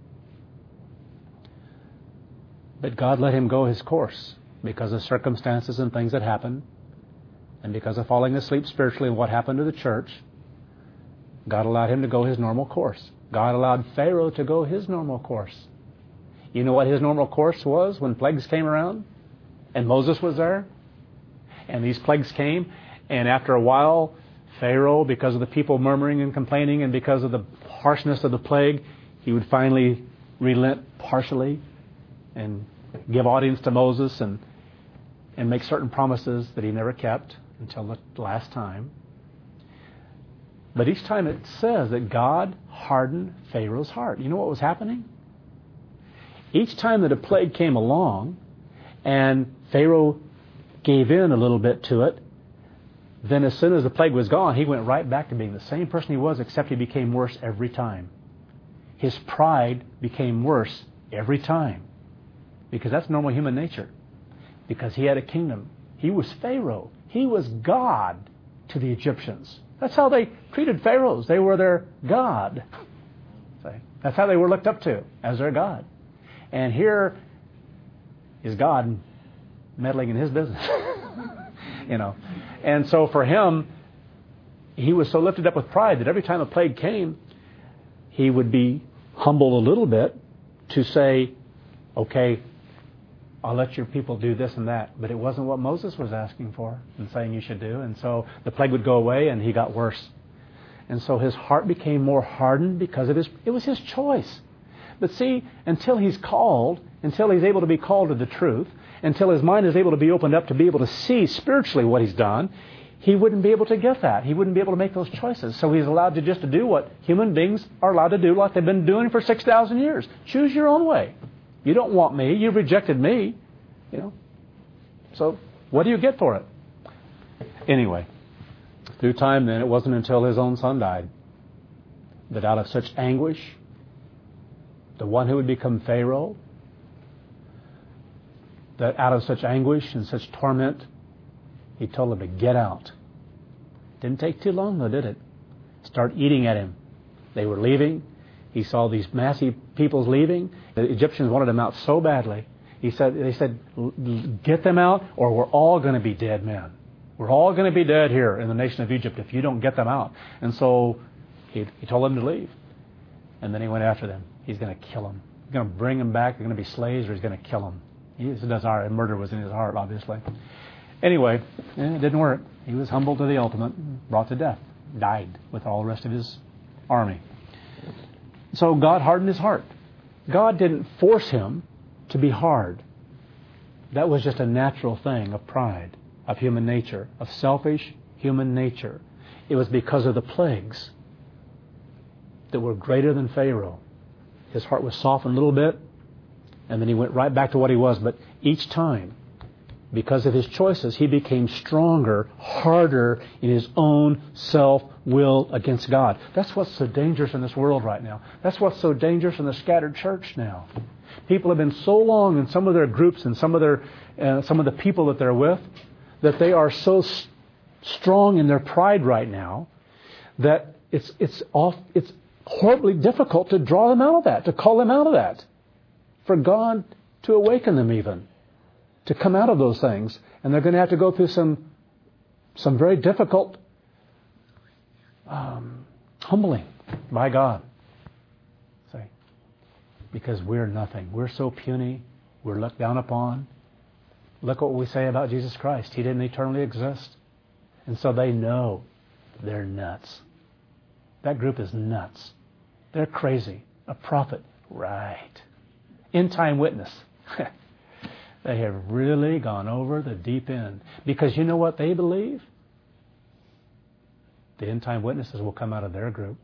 But God let Him go His course because of circumstances and things that happened, and because of falling asleep spiritually and what happened to the church. God allowed Him to go His normal course. God allowed Pharaoh to go his normal course. You know what his normal course was when plagues came around? And Moses was there? And these plagues came, and after a while, Pharaoh, because of the people murmuring and complaining and because of the harshness of the plague, he would finally relent partially and give audience to Moses and and make certain promises that he never kept until the last time. But each time it says that God hardened Pharaoh's heart. You know what was happening? Each time that a plague came along and Pharaoh gave in a little bit to it, then as soon as the plague was gone, he went right back to being the same person he was, except he became worse every time. His pride became worse every time. Because that's normal human nature. Because he had a kingdom. He was Pharaoh. He was God to the Egyptians. That's how they treated pharaohs. They were their God. That's how they were looked up to, as their God. And here is God meddling in his business. you know. And so for him, he was so lifted up with pride that every time a plague came, he would be humbled a little bit to say, okay, I'll let your people do this and that. But it wasn't what Moses was asking for and saying you should do. And so the plague would go away and he got worse. And so his heart became more hardened because of his, it was his choice. But see, until he's called, until he's able to be called to the truth, until his mind is able to be opened up to be able to see spiritually what he's done, he wouldn't be able to get that. He wouldn't be able to make those choices. So he's allowed to just to do what human beings are allowed to do like they've been doing for six thousand years. Choose your own way. You don't want me. You've rejected me. You know. So what do you get for it? Anyway, through time then, it wasn't until his own son died that out of such anguish, the one who would become Pharaoh, that out of such anguish and such torment, he told them to get out. Didn't take too long though, did it? Start eating at him. They were leaving. He saw these massive peoples leaving. The Egyptians wanted them out so badly. He said, they said, get them out or we're all going to be dead men. We're all going to be dead here in the nation of Egypt if you don't get them out. And so he, he told them to leave. And then he went after them. He's going to kill them. He's going to bring them back. They're going to be slaves or he's going to kill them. His desire, murder was in his heart, obviously. Anyway, it didn't work. He was humbled to the ultimate, brought to death, died with all the rest of his army. So God hardened his heart. God didn't force him to be hard. That was just a natural thing of pride, of human nature, of selfish human nature. It was because of the plagues that were greater than Pharaoh. His heart was softened a little bit, and then he went right back to what he was. But each time, because of his choices, he became stronger, harder in his own self-will against God. That's what's so dangerous in this world right now. That's what's so dangerous in the scattered church now. People have been so long in some of their groups and some of their, uh, some of the people that they're with, that they are so s- strong in their pride right now that it's it's off. It's horribly difficult to draw them out of that, to call them out of that, for God to awaken them even, to come out of those things. And they're going to have to go through some some very difficult um, humbling by God. Say, because we're nothing. We're so puny. We're looked down upon. Look what we say about Jesus Christ. He didn't eternally exist. And so they know they're nuts. That group is nuts. They're crazy. A prophet. Right. End-time witness. They have really gone over the deep end. Because you know what they believe? The end-time witnesses will come out of their group.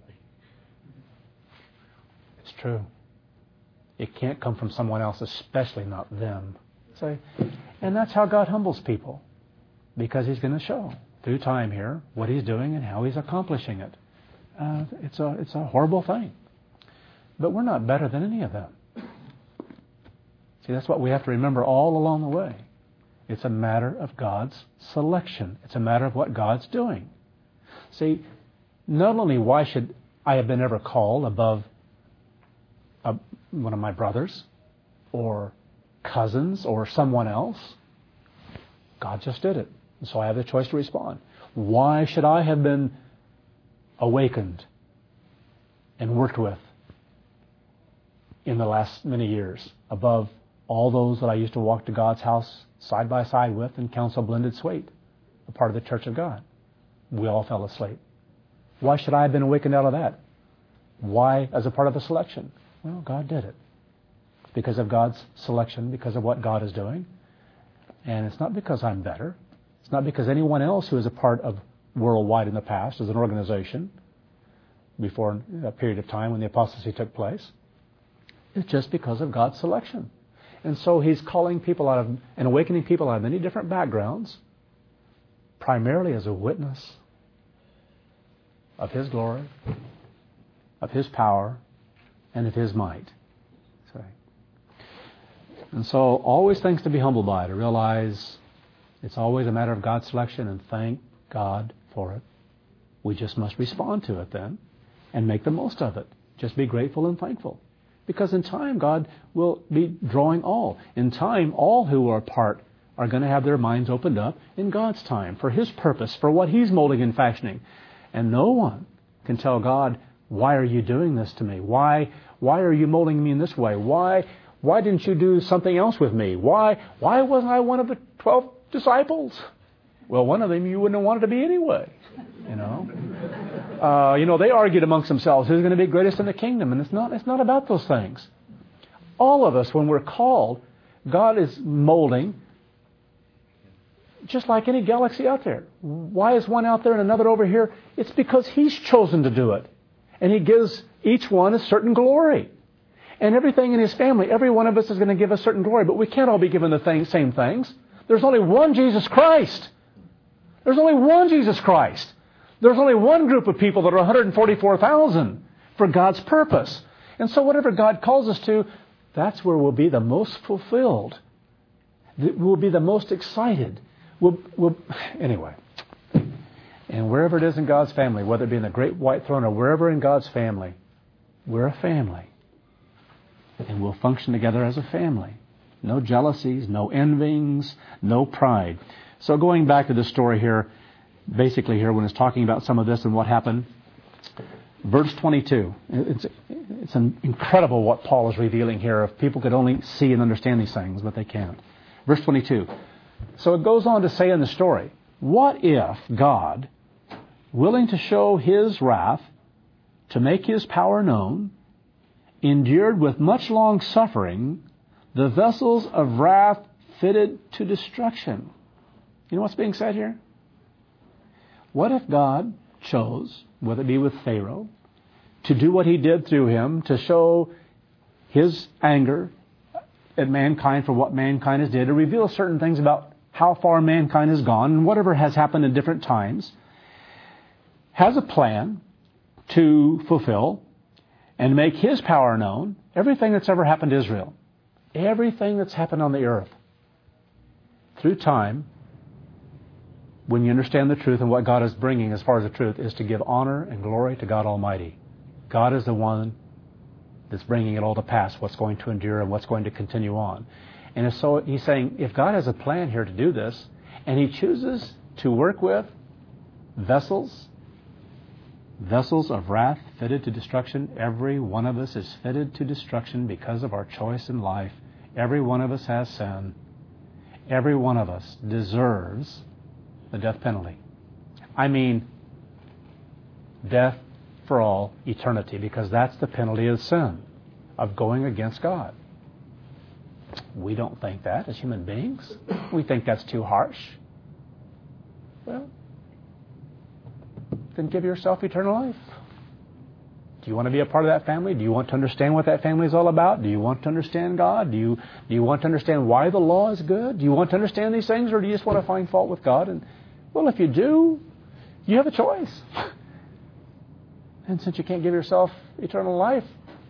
It's true. It can't come from someone else, especially not them. So, and that's how God humbles people. Because He's going to show through time here what He's doing and how He's accomplishing it. Uh, it's a it's a horrible thing. But we're not better than any of them. See, that's what we have to remember all along the way. It's a matter of God's selection. It's a matter of what God's doing. See, not only why should I have been ever called above a, one of my brothers or cousins or someone else, God just did it. And so I have the choice to respond. Why should I have been awakened and worked with in the last many years above all those that I used to walk to God's house side by side with in council blended suite, a part of the Church of God? We all fell asleep. Why should I have been awakened out of that? Why as a part of the selection? Well, God did it. It's because of God's selection, because of what God is doing. And it's not because I'm better. It's not because anyone else who is a part of Worldwide in the past as an organization before a period of time when the apostasy took place. It's just because of God's selection. And so He's calling people out of and awakening people out of many different backgrounds, primarily as a witness of His glory, of His power, and of His might. So, and so always things to be humbled by, to realize it's always a matter of God's selection, and thank God for it. We just must respond to it then and make the most of it. Just be grateful and thankful. Because in time, God will be drawing all. In time, all who are part are going to have their minds opened up in God's time for His purpose, for what He's molding and fashioning. And no one can tell God, why are you doing this to me? Why why are you molding me in this way? Why why didn't you do something else with me? Why why wasn't I one of the twelve disciples? Well, one of them you wouldn't have wanted to be anyway, you know. uh, you know, they argued amongst themselves who's going to be greatest in the kingdom. And it's not, it's not about those things. All of us, when we're called, God is molding just like any galaxy out there. Why is one out there and another over here? It's because He's chosen to do it. And He gives each one a certain glory. And everything in His family, every one of us is going to give a certain glory. But we can't all be given the thing, same things. There's only one Jesus Christ. There's only one Jesus Christ. There's only one group of people that are one hundred forty-four thousand for God's purpose. And so whatever God calls us to, that's where we'll be the most fulfilled. We'll be the most excited. We'll, we'll, anyway. And wherever it is in God's family, whether it be in the great white throne or wherever in God's family, we're a family. And we'll function together as a family. No jealousies, no envyings, no pride. So going back to the story here, basically here when it's talking about some of this and what happened, verse twenty-two. It's, it's an incredible what Paul is revealing here. If people could only see and understand these things, but they can't. Verse twenty-two. So it goes on to say in the story, what if God, willing to show His wrath, to make His power known, endured with much long suffering the vessels of wrath fitted to destruction? You know what's being said here? What if God chose, whether it be with Pharaoh, to do what He did through him, to show His anger at mankind for what mankind has did, to reveal certain things about how far mankind has gone and whatever has happened in different times, has a plan to fulfill and make His power known, everything that's ever happened to Israel, everything that's happened on the earth, through time, when you understand the truth and what God is bringing as far as the truth, is to give honor and glory to God Almighty. God is the one that's bringing it all to pass, what's going to endure and what's going to continue on. And so He's saying, if God has a plan here to do this, and He chooses to work with vessels, vessels of wrath fitted to destruction, every one of us is fitted to destruction because of our choice in life. Every one of us has sin. Every one of us deserves the death penalty. I mean, death for all eternity, because that's the penalty of sin, of going against God. We don't think that as human beings. We think that's too harsh. Well, then give yourself eternal life. Do you want to be a part of that family? Do you want to understand what that family is all about? Do you want to understand God? Do you do you want to understand why the law is good? Do you want to understand these things, or do you just want to find fault with God? And well, if you do, you have a choice. And since you can't give yourself eternal life,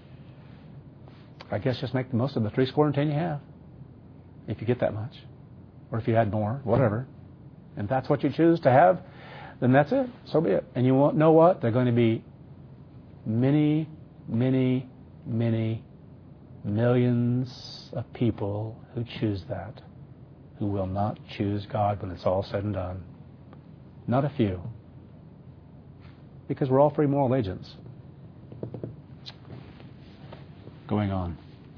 I guess just make the most of the three score and ten you have, if you get that much, or if you had more, whatever. And that's what you choose to have, then that's it. So be it. And you won't know what? There are going to be many, many, many millions of people who choose that, who will not choose God when it's all said and done. Not a few. Because we're all free moral agents. Going on.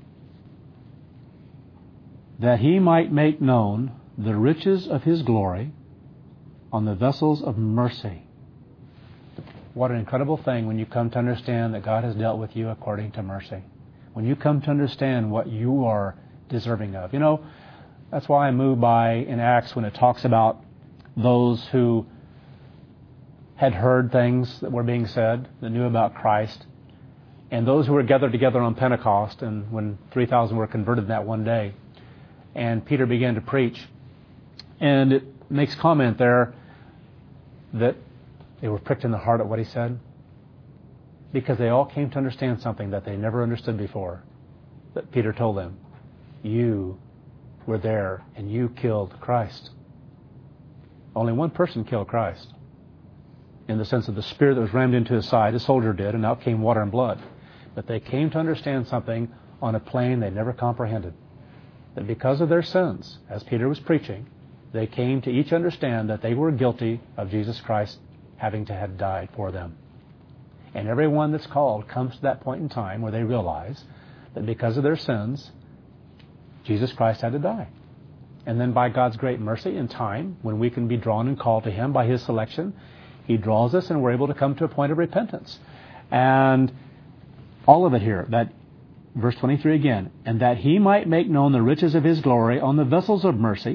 That He might make known the riches of His glory on the vessels of mercy. What an incredible thing when you come to understand that God has dealt with you according to mercy. When you come to understand what you are deserving of. You know, that's why I'm moved by in Acts when it talks about those who had heard things that were being said, that knew about Christ, and those who were gathered together on Pentecost, and when three thousand were converted that one day, and Peter began to preach. And it makes comment there that they were pricked in the heart at what he said, because they all came to understand something that they never understood before, that Peter told them. You were there and you killed Christ. Only one person killed Christ, in the sense of the spear that was rammed into his side, a soldier did, and out came water and blood. But they came to understand something on a plane they never comprehended. That because of their sins, as Peter was preaching, they came to each understand that they were guilty of Jesus Christ having to have died for them. And everyone that's called comes to that point in time where they realize that because of their sins, Jesus Christ had to die. And then by God's great mercy and time, when we can be drawn and called to Him by His selection, He draws us, and we're able to come to a point of repentance. And all of it here, that verse twenty-three again, and that He might make known the riches of His glory on the vessels of mercy,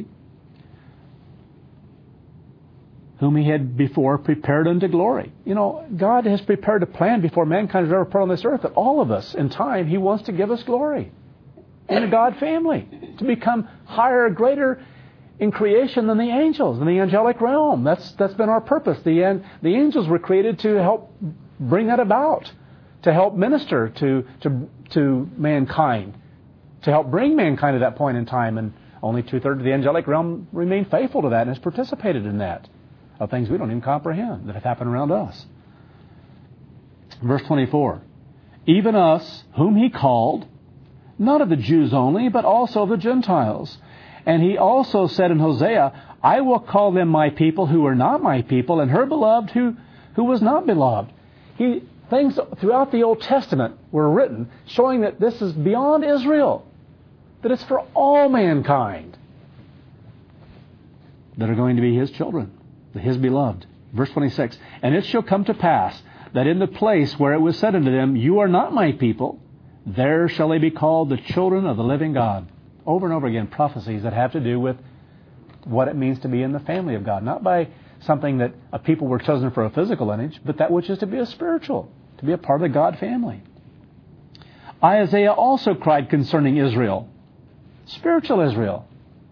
whom He had before prepared unto glory. You know, God has prepared a plan before mankind has ever put on this earth that all of us, in time, He wants to give us glory in a God family, to become higher, greater in creation than the angels, in the angelic realm. That's that's been our purpose. The the angels were created to help bring that about, to help minister to to to mankind, to help bring mankind to that point in time. And only two-thirds of the angelic realm remain faithful to that and has participated in that, of things we don't even comprehend that have happened around us. Verse twenty-four, even us whom He called, not of the Jews only, but also of the Gentiles. And He also said in Hosea, I will call them my people who are not my people, and her beloved who, who was not beloved. He, things throughout the Old Testament were written showing that this is beyond Israel, that it's for all mankind that are going to be His children, His beloved. Verse twenty-six, and it shall come to pass that in the place where it was said unto them, you are not my people, there shall they be called the children of the living God. Over and over again, prophecies that have to do with what it means to be in the family of God. Not by something that a people were chosen for a physical lineage, but that which is to be a spiritual, to be a part of the God family. Isaiah also cried concerning Israel, spiritual Israel.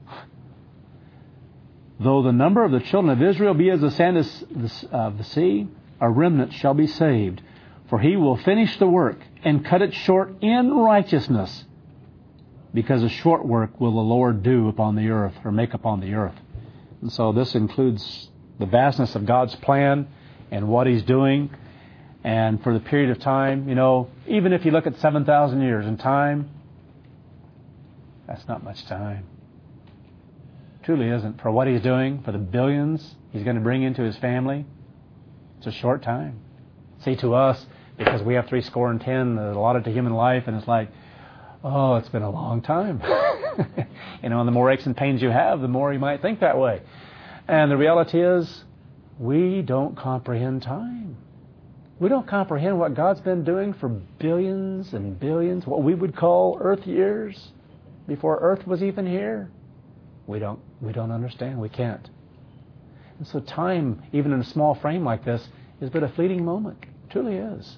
Though the number of the children of Israel be as the sand of the sea, a remnant shall be saved. For He will finish the work and cut it short in righteousness, because a short work will the Lord do upon the earth, or make upon the earth. And so this includes the vastness of God's plan and what He's doing. And for the period of time, you know, even if you look at seven thousand years in time, that's not much time. Truly isn't. For what He's doing, for the billions He's going to bring into His family, it's a short time. See, to us, because we have three score and ten allotted to human life, and it's like, oh, it's been a long time. You know, and the more aches and pains you have, the more you might think that way. And the reality is, we don't comprehend time. We don't comprehend what God's been doing for billions and billions, what we would call earth years, before earth was even here. We don't, we don't understand. We can't. And so time, even in a small frame like this, is but a fleeting moment. It truly is.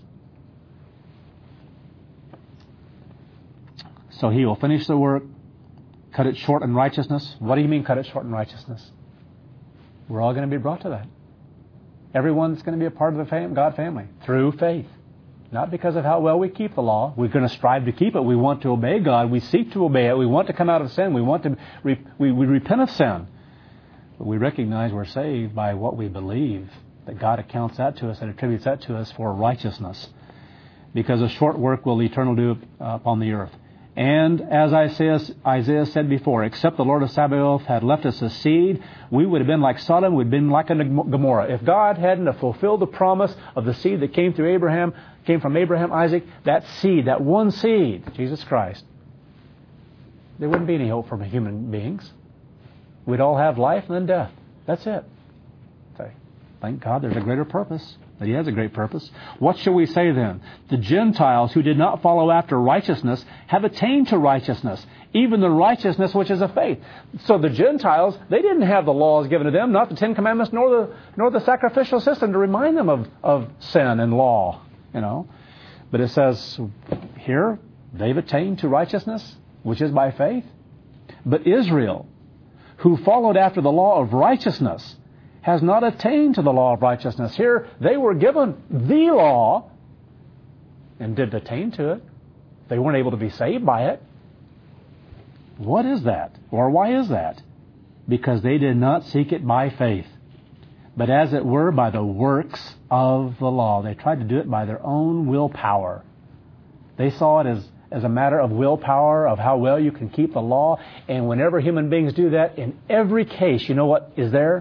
So He will finish the work, cut it short in righteousness. What do you mean cut it short in righteousness? We're all going to be brought to that. Everyone's going to be a part of the fam- God family through faith. Not because of how well we keep the law. We're going to strive to keep it. We want to obey God. We seek to obey it. We want to come out of sin. We want to re- we, we repent of sin. But we recognize we're saved by what we believe, that God accounts that to us and attributes that to us for righteousness. Because a short work will the eternal do upon the earth. And as Isaiah, Isaiah said before, except the Lord of Sabaoth had left us a seed, we would have been like Sodom, we'd been like a Gomorrah. If God hadn't have fulfilled the promise of the seed that came through Abraham, came from Abraham, Isaac, that seed, that one seed, Jesus Christ, there wouldn't be any hope for human beings. We'd all have life and then death. That's it. Thank God there's a greater purpose. That He has a great purpose. What shall we say then? The Gentiles who did not follow after righteousness have attained to righteousness, even the righteousness which is of faith. So the Gentiles, they didn't have the laws given to them, not the Ten Commandments, nor the nor the sacrificial system to remind them of, of sin and law. You know, but it says here they've attained to righteousness, which is by faith. But Israel, who followed after the law of righteousness, has not attained to the law of righteousness. Here, they were given the law and didn't attain to it. They weren't able to be saved by it. What is that? Or why is that? Because they did not seek it by faith, but as it were by the works of the law. They tried to do it by their own willpower. They saw it as, as a matter of willpower, of how well you can keep the law. And whenever human beings do that, in every case, you know what is there?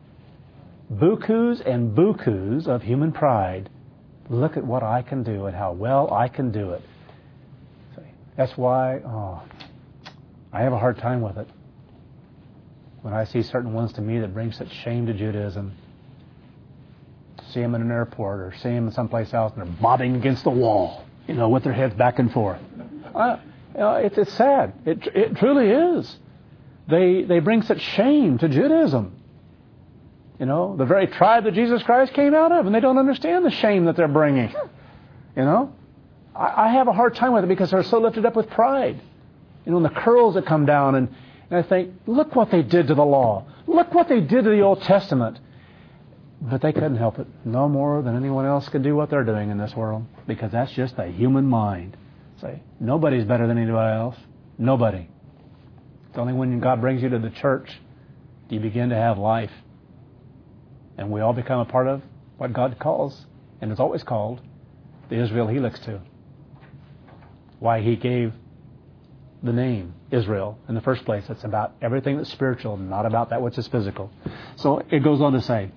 Bukus and bukus of human pride. Look at what I can do and how well I can do it. That's why oh, I have a hard time with it. When I see certain ones to me that bring such shame to Judaism. see them in an airport or see them someplace else, and they're bobbing against the wall, you know, with their heads back and forth. Uh, you know, it's, it's sad. It, it truly is. They, they bring such shame to Judaism. You know, the very tribe that Jesus Christ came out of, and they don't understand the shame that they're bringing. You know, I, I have a hard time with it because they're so lifted up with pride. You know, and the curls that come down, and, and I think, look what they did to the law. Look what they did to the Old Testament. But they couldn't help it no more than anyone else could do what they're doing in this world, because that's just the human mind. Say, nobody's better than anybody else. Nobody. It's only when God brings you to the church do you begin to have life. And we all become a part of what God calls, and is always called, the Israel He looks to. Why He gave the name Israel in the first place. It's about everything that's spiritual, not about that which is physical. So it goes on to say,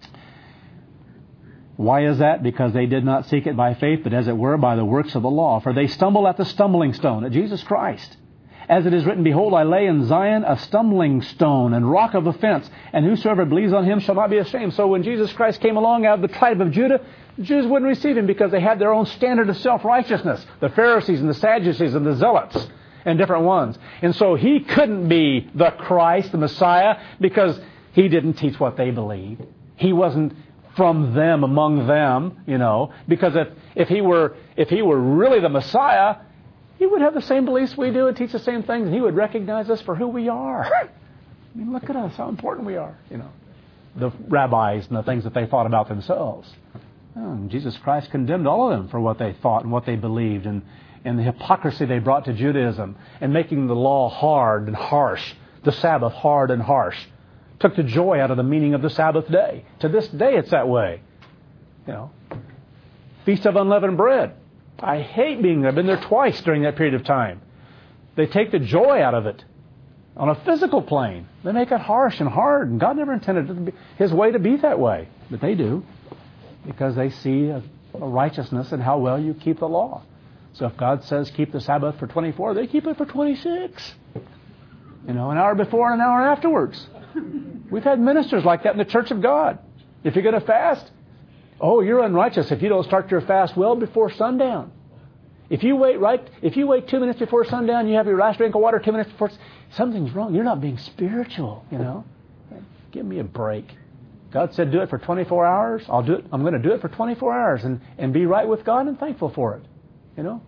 why is that? Because they did not seek it by faith, but as it were by the works of the law. For they stumble at the stumbling stone, at Jesus Christ. As it is written, behold, I lay in Zion a stumbling stone and rock of offense, and whosoever believes on Him shall not be ashamed. So when Jesus Christ came along out of the tribe of Judah, the Jews wouldn't receive Him because they had their own standard of self-righteousness. The Pharisees and the Sadducees and the Zealots and different ones. And so He couldn't be the Christ, the Messiah, because He didn't teach what they believed. He wasn't from them, among them, you know, because if, if He were if He were really the Messiah, He would have the same beliefs we do and teach the same things, and He would recognize us for who we are. I mean, look at us, how important we are, you know. The rabbis and the things that they thought about themselves. Oh, and Jesus Christ condemned all of them for what they thought and what they believed, and, and the hypocrisy they brought to Judaism, and making the law hard and harsh, the Sabbath hard and harsh. Took the joy out of the meaning of the Sabbath day. To this day it's that way. You know, Feast of Unleavened Bread. I hate being there. I've been there twice during that period of time. They take the joy out of it on a physical plane. They make it harsh and hard, and God never intended it to be His way to be that way. But they do, because they see a, a righteousness in how well you keep the law. So if God says keep the Sabbath for twenty-four, they keep it for twenty-six. You know, an hour before and an hour afterwards. We've had ministers like that in the Church of God. If you're going to fast, oh, you're unrighteous if you don't start your fast well before sundown. If you wait right, if you wait two minutes before sundown, you have your last drink of water two minutes before, something's wrong. You're not being spiritual, you know. Give me a break. God said do it for twenty-four hours. I'll do it. I'm going to do it for twenty-four hours and, and be right with God and thankful for it, you know.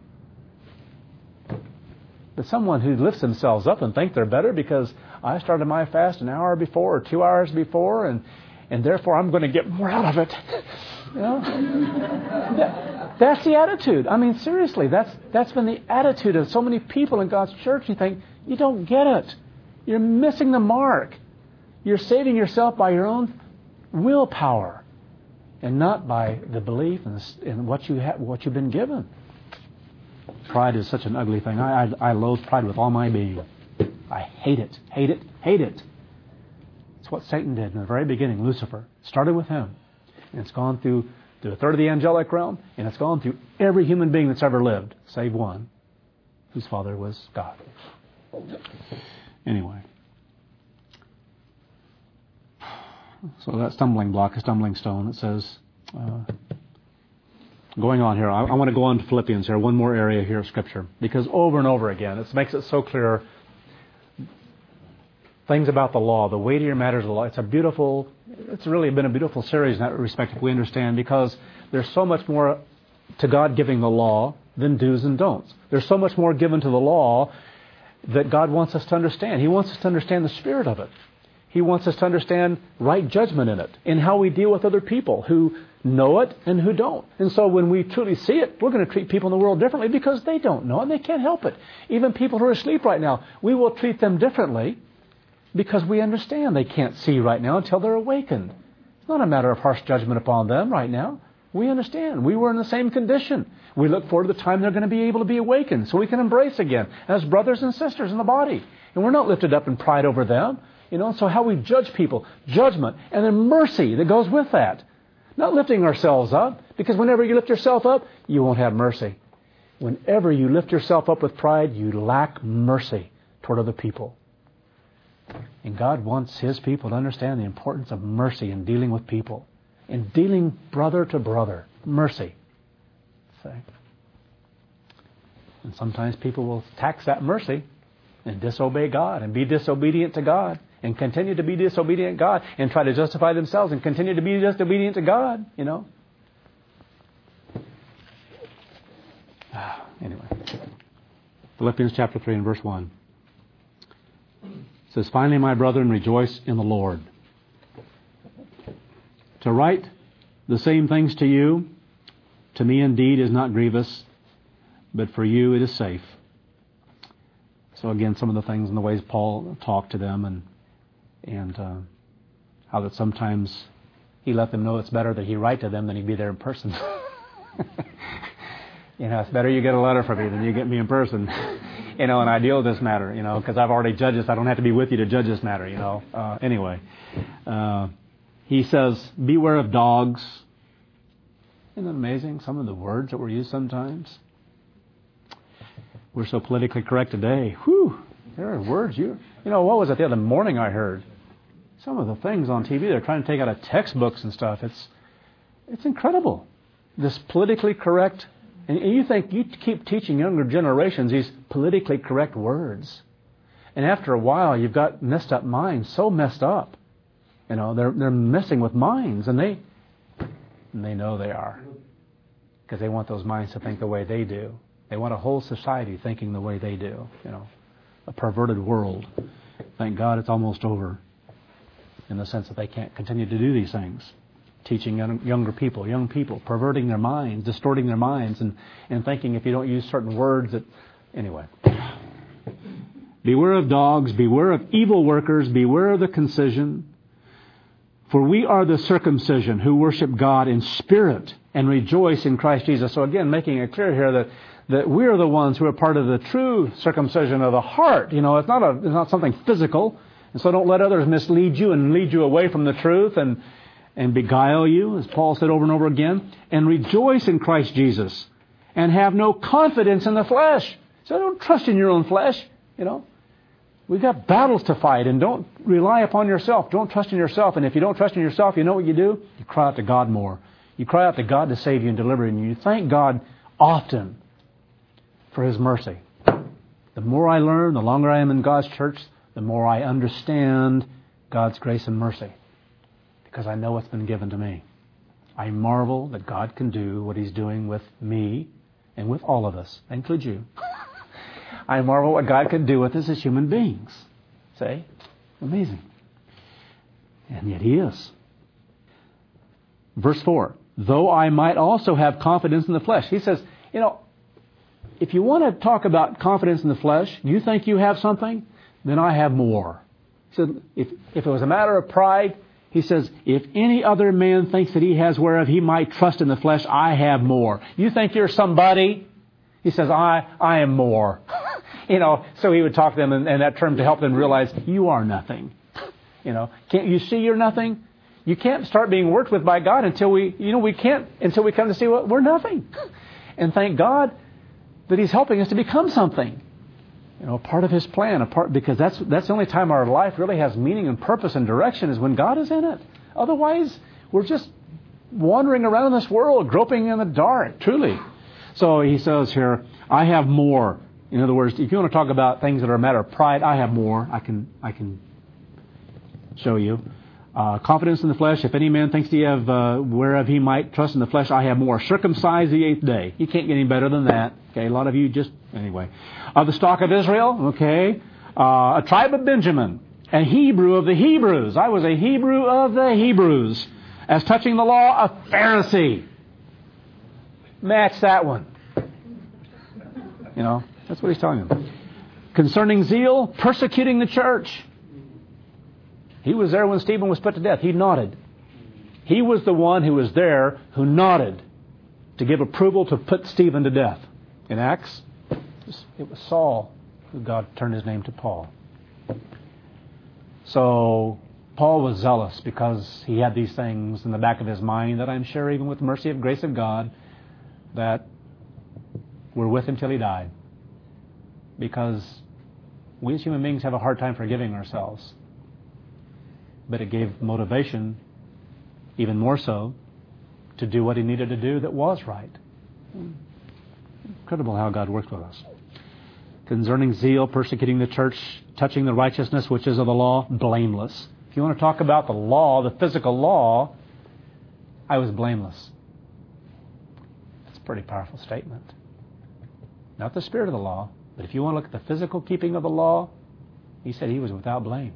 But someone who lifts themselves up and think they're better because I started my fast an hour before or two hours before, and, and therefore I'm going to get more out of it. You know? that, that's the attitude. I mean, seriously, that's that's been the attitude of so many people in God's church. You think, you don't get it. You're missing the mark. You're saving yourself by your own willpower and not by the belief in, this, in what, you ha- what you've been given. Pride is such an ugly thing. I, I, I loathe pride with all my being. I hate it, hate it, hate it. It's what Satan did in the very beginning. Lucifer started with him. And it's gone through, through a third of the angelic realm, and it's gone through every human being that's ever lived, save one, whose father was God. Anyway. So that stumbling block, a stumbling stone, it says... Uh, Going on here, I, I want to go on to Philippians here, one more area here of Scripture, because over and over again, it makes it so clear, things about the law, the weightier matters of the law. It's a beautiful, it's really been a beautiful series in that respect, if we understand, because there's so much more to God giving the law than do's and don'ts. There's so much more given to the law that God wants us to understand. He wants us to understand the spirit of it. He wants us to understand right judgment in it, in how we deal with other people who know it and who don't. And so when we truly see it, we're going to treat people in the world differently because they don't know and they can't help it. Even people who are asleep right now, we will treat them differently because we understand they can't see right now until they're awakened. It's not a matter of harsh judgment upon them right now. We understand. We were in the same condition. We look forward to the time they're going to be able to be awakened so we can embrace again as brothers and sisters in the body. And we're not lifted up in pride over them. You know, so how we judge people, judgment, and then mercy that goes with that. Not lifting ourselves up, because whenever you lift yourself up, you won't have mercy. Whenever you lift yourself up with pride, you lack mercy toward other people. And God wants His people to understand the importance of mercy in dealing with people. in dealing brother to brother. Mercy. See? And sometimes people will tax that mercy and disobey God and be disobedient to God and continue to be disobedient to God and try to justify themselves and continue to be disobedient to God, you know. Anyway. Philippians chapter three and verse one. It says, finally, my brethren, rejoice in the Lord. To write the same things to you, to me indeed is not grievous, but for you it is safe. So again, some of the things and the ways Paul talked to them, and and uh, how that sometimes he let them know it's better that he write to them than he be there in person. You know, it's better you get a letter from me than you get me in person. You know, and I deal with this matter, you know, because I've already judged this. I don't have to be with you to judge this matter, you know. Uh, anyway, uh, he says, beware of dogs. Isn't it amazing, some of the words that were used sometimes? We're so politically correct today. Whew, there are words. You you know, what was it the other morning I heard? Some of the things on T V, they're trying to take out of textbooks and stuff. It's it's incredible. This politically correct, and you think you keep teaching younger generations these politically correct words. And after a while, you've got messed up minds, so messed up. You know, they're they're messing with minds, and they and they know they are. Because they want those minds to think the way they do. They want a whole society thinking the way they do, you know, a perverted world. Thank God it's almost over in the sense that they can't continue to do these things. Teaching young, younger people, young people, perverting their minds, distorting their minds, and, and thinking if you don't use certain words that... Anyway. Beware of dogs, beware of evil workers, beware of the concision. For we are the circumcision who worship God in spirit and rejoice in Christ Jesus. So again, making it clear here that that we are the ones who are part of the true circumcision of the heart. You know, it's not a, it's not something physical. And so don't let others mislead you and lead you away from the truth and, and beguile you, as Paul said over and over again. And rejoice in Christ Jesus and have no confidence in the flesh. So don't trust in your own flesh, you know. We've got battles to fight, and don't rely upon yourself. Don't trust in yourself. And if you don't trust in yourself, you know what you do? You cry out to God more. You cry out to God to save you and deliver you. And you thank God often for His mercy. The more I learn, the longer I am in God's church, the more I understand God's grace and mercy. Because I know what's been given to me. I marvel that God can do what He's doing with me and with all of us. That includes you. I marvel what God can do with us as human beings. See? Amazing. And yet He is. Verse four. Though I might also have confidence in the flesh. He says, you know, if you want to talk about confidence in the flesh, you think you have something, then I have more. He said, if, if it was a matter of pride, he says, if any other man thinks that he has whereof he might trust in the flesh, I have more. You think you're somebody? He says, I I am more. You know, so he would talk to them in, in that term to help them realize you are nothing. You know, can't you see you're nothing? You can't start being worked with by God until we, you know, we can't, until we come to see well, we're nothing. And thank God that He's helping us to become something. You know, part of His plan, a part, because that's that's the only time our life really has meaning and purpose and direction is when God is in it. Otherwise, we're just wandering around in this world, groping in the dark, truly. So he says here, I have more. In other words, if you want to talk about things that are a matter of pride, I have more. I can I can show you. Uh, confidence in the flesh. If any man thinks he have uh, whereof he might trust in the flesh, I have more. Circumcised the eighth day. You can't get any better than that. Okay, a lot of you just anyway. Of the stock of Israel. Okay, uh, a tribe of Benjamin, a Hebrew of the Hebrews. I was a Hebrew of the Hebrews. As touching the law, a Pharisee. Match that one. You know, that's what he's telling them. Concerning zeal, persecuting the church. He was there when Stephen was put to death. He nodded. He was the one who was there who nodded to give approval to put Stephen to death. In Acts, it was Saul who God turned his name to Paul. So Paul was zealous because he had these things in the back of his mind that I'm sure even with the mercy and grace of God that were with him till he died. Because we as human beings have a hard time forgiving ourselves. But it gave motivation even more so, to do what he needed to do that was right. Incredible how God works with us. Concerning zeal, persecuting the church, touching the righteousness which is of the law, blameless. If you want to talk about the law, the physical law, I was blameless. That's a pretty powerful statement. Not the spirit of the law, but if you want to look at the physical keeping of the law, he said he was without blame.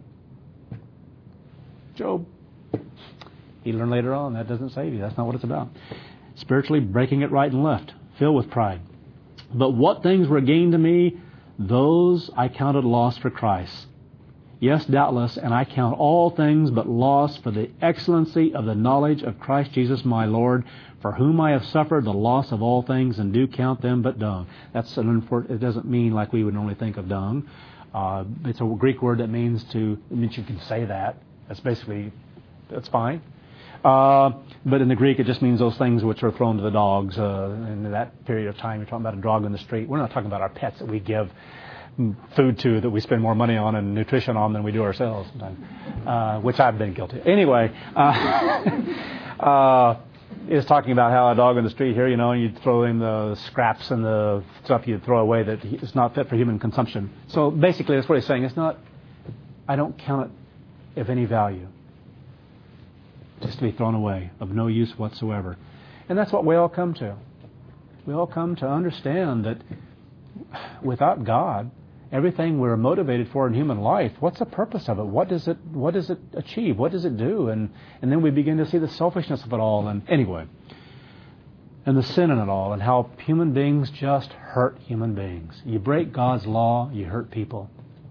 Job. He learned later on that doesn't save you. That's not what it's about. Spiritually breaking it right and left, filled with pride. But what things were gained to me, those I counted loss for Christ. Yes, doubtless, and I count all things but loss for the excellency of the knowledge of Christ Jesus my Lord, for whom I have suffered the loss of all things and do count them but dung. That's an unfor- It doesn't mean like we would normally think of dung. Uh, it's a Greek word that means to, it means you can say that. That's basically, that's fine. Uh, but in the Greek, it just means those things which are thrown to the dogs. Uh, in that period of time, you're talking about a dog in the street. We're not talking about our pets that we give food to, that we spend more money on and nutrition on than we do ourselves sometimes, uh, which I've been guilty of. Anyway, uh, uh, it's talking about how a dog in the street here, you know, and you throw in the scraps and the stuff you throw away that is not fit for human consumption. So basically, that's what he's saying. It's not, I don't count it of any value. Just to be thrown away, of no use whatsoever. And that's what we all come to. We all come to understand that without God, everything we're motivated for in human life, what's the purpose of it? What does it what does it achieve? What does it do? And and then we begin to see the selfishness of it all. And anyway, and the sin in it all, and how human beings just hurt human beings. You break God's law, you hurt people.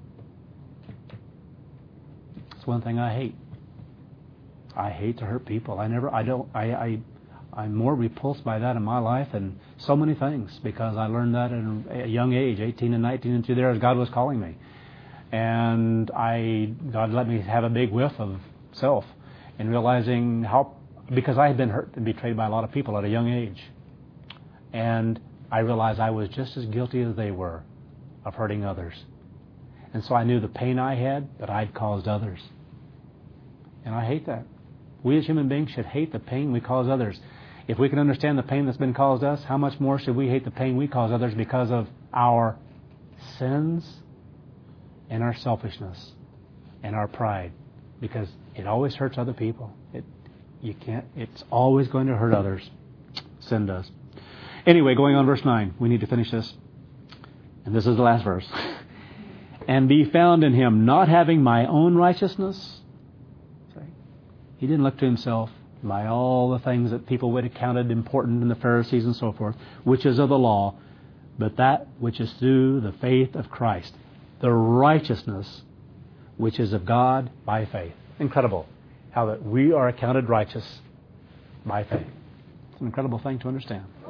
It's one thing I hate. I hate to hurt people. I never, I don't, I, I, I'm more repulsed by that in my life than so many things, because I learned that at a young age, eighteen and nineteen and through there, as God was calling me. And I, God let me have a big whiff of self and realizing how, because I had been hurt and betrayed by a lot of people at a young age. And I realized I was just as guilty as they were of hurting others. And so I knew the pain I had, that I'd caused others. And I hate that. We as human beings should hate the pain we cause others. If we can understand the pain that's been caused us, how much more should we hate the pain we cause others because of our sins and our selfishness and our pride? Because it always hurts other people. It, you can't. It's always going to hurt others. Sin does. Anyway, going on verse nine. We need to finish this. And this is the last verse. And be found in him, not having my own righteousness. He didn't look to himself by all the things that people would have counted important in the Pharisees and so forth, which is of the law, but that which is through the faith of Christ, the righteousness which is of God by faith. Incredible how that we are accounted righteous by faith. It's an incredible thing to understand.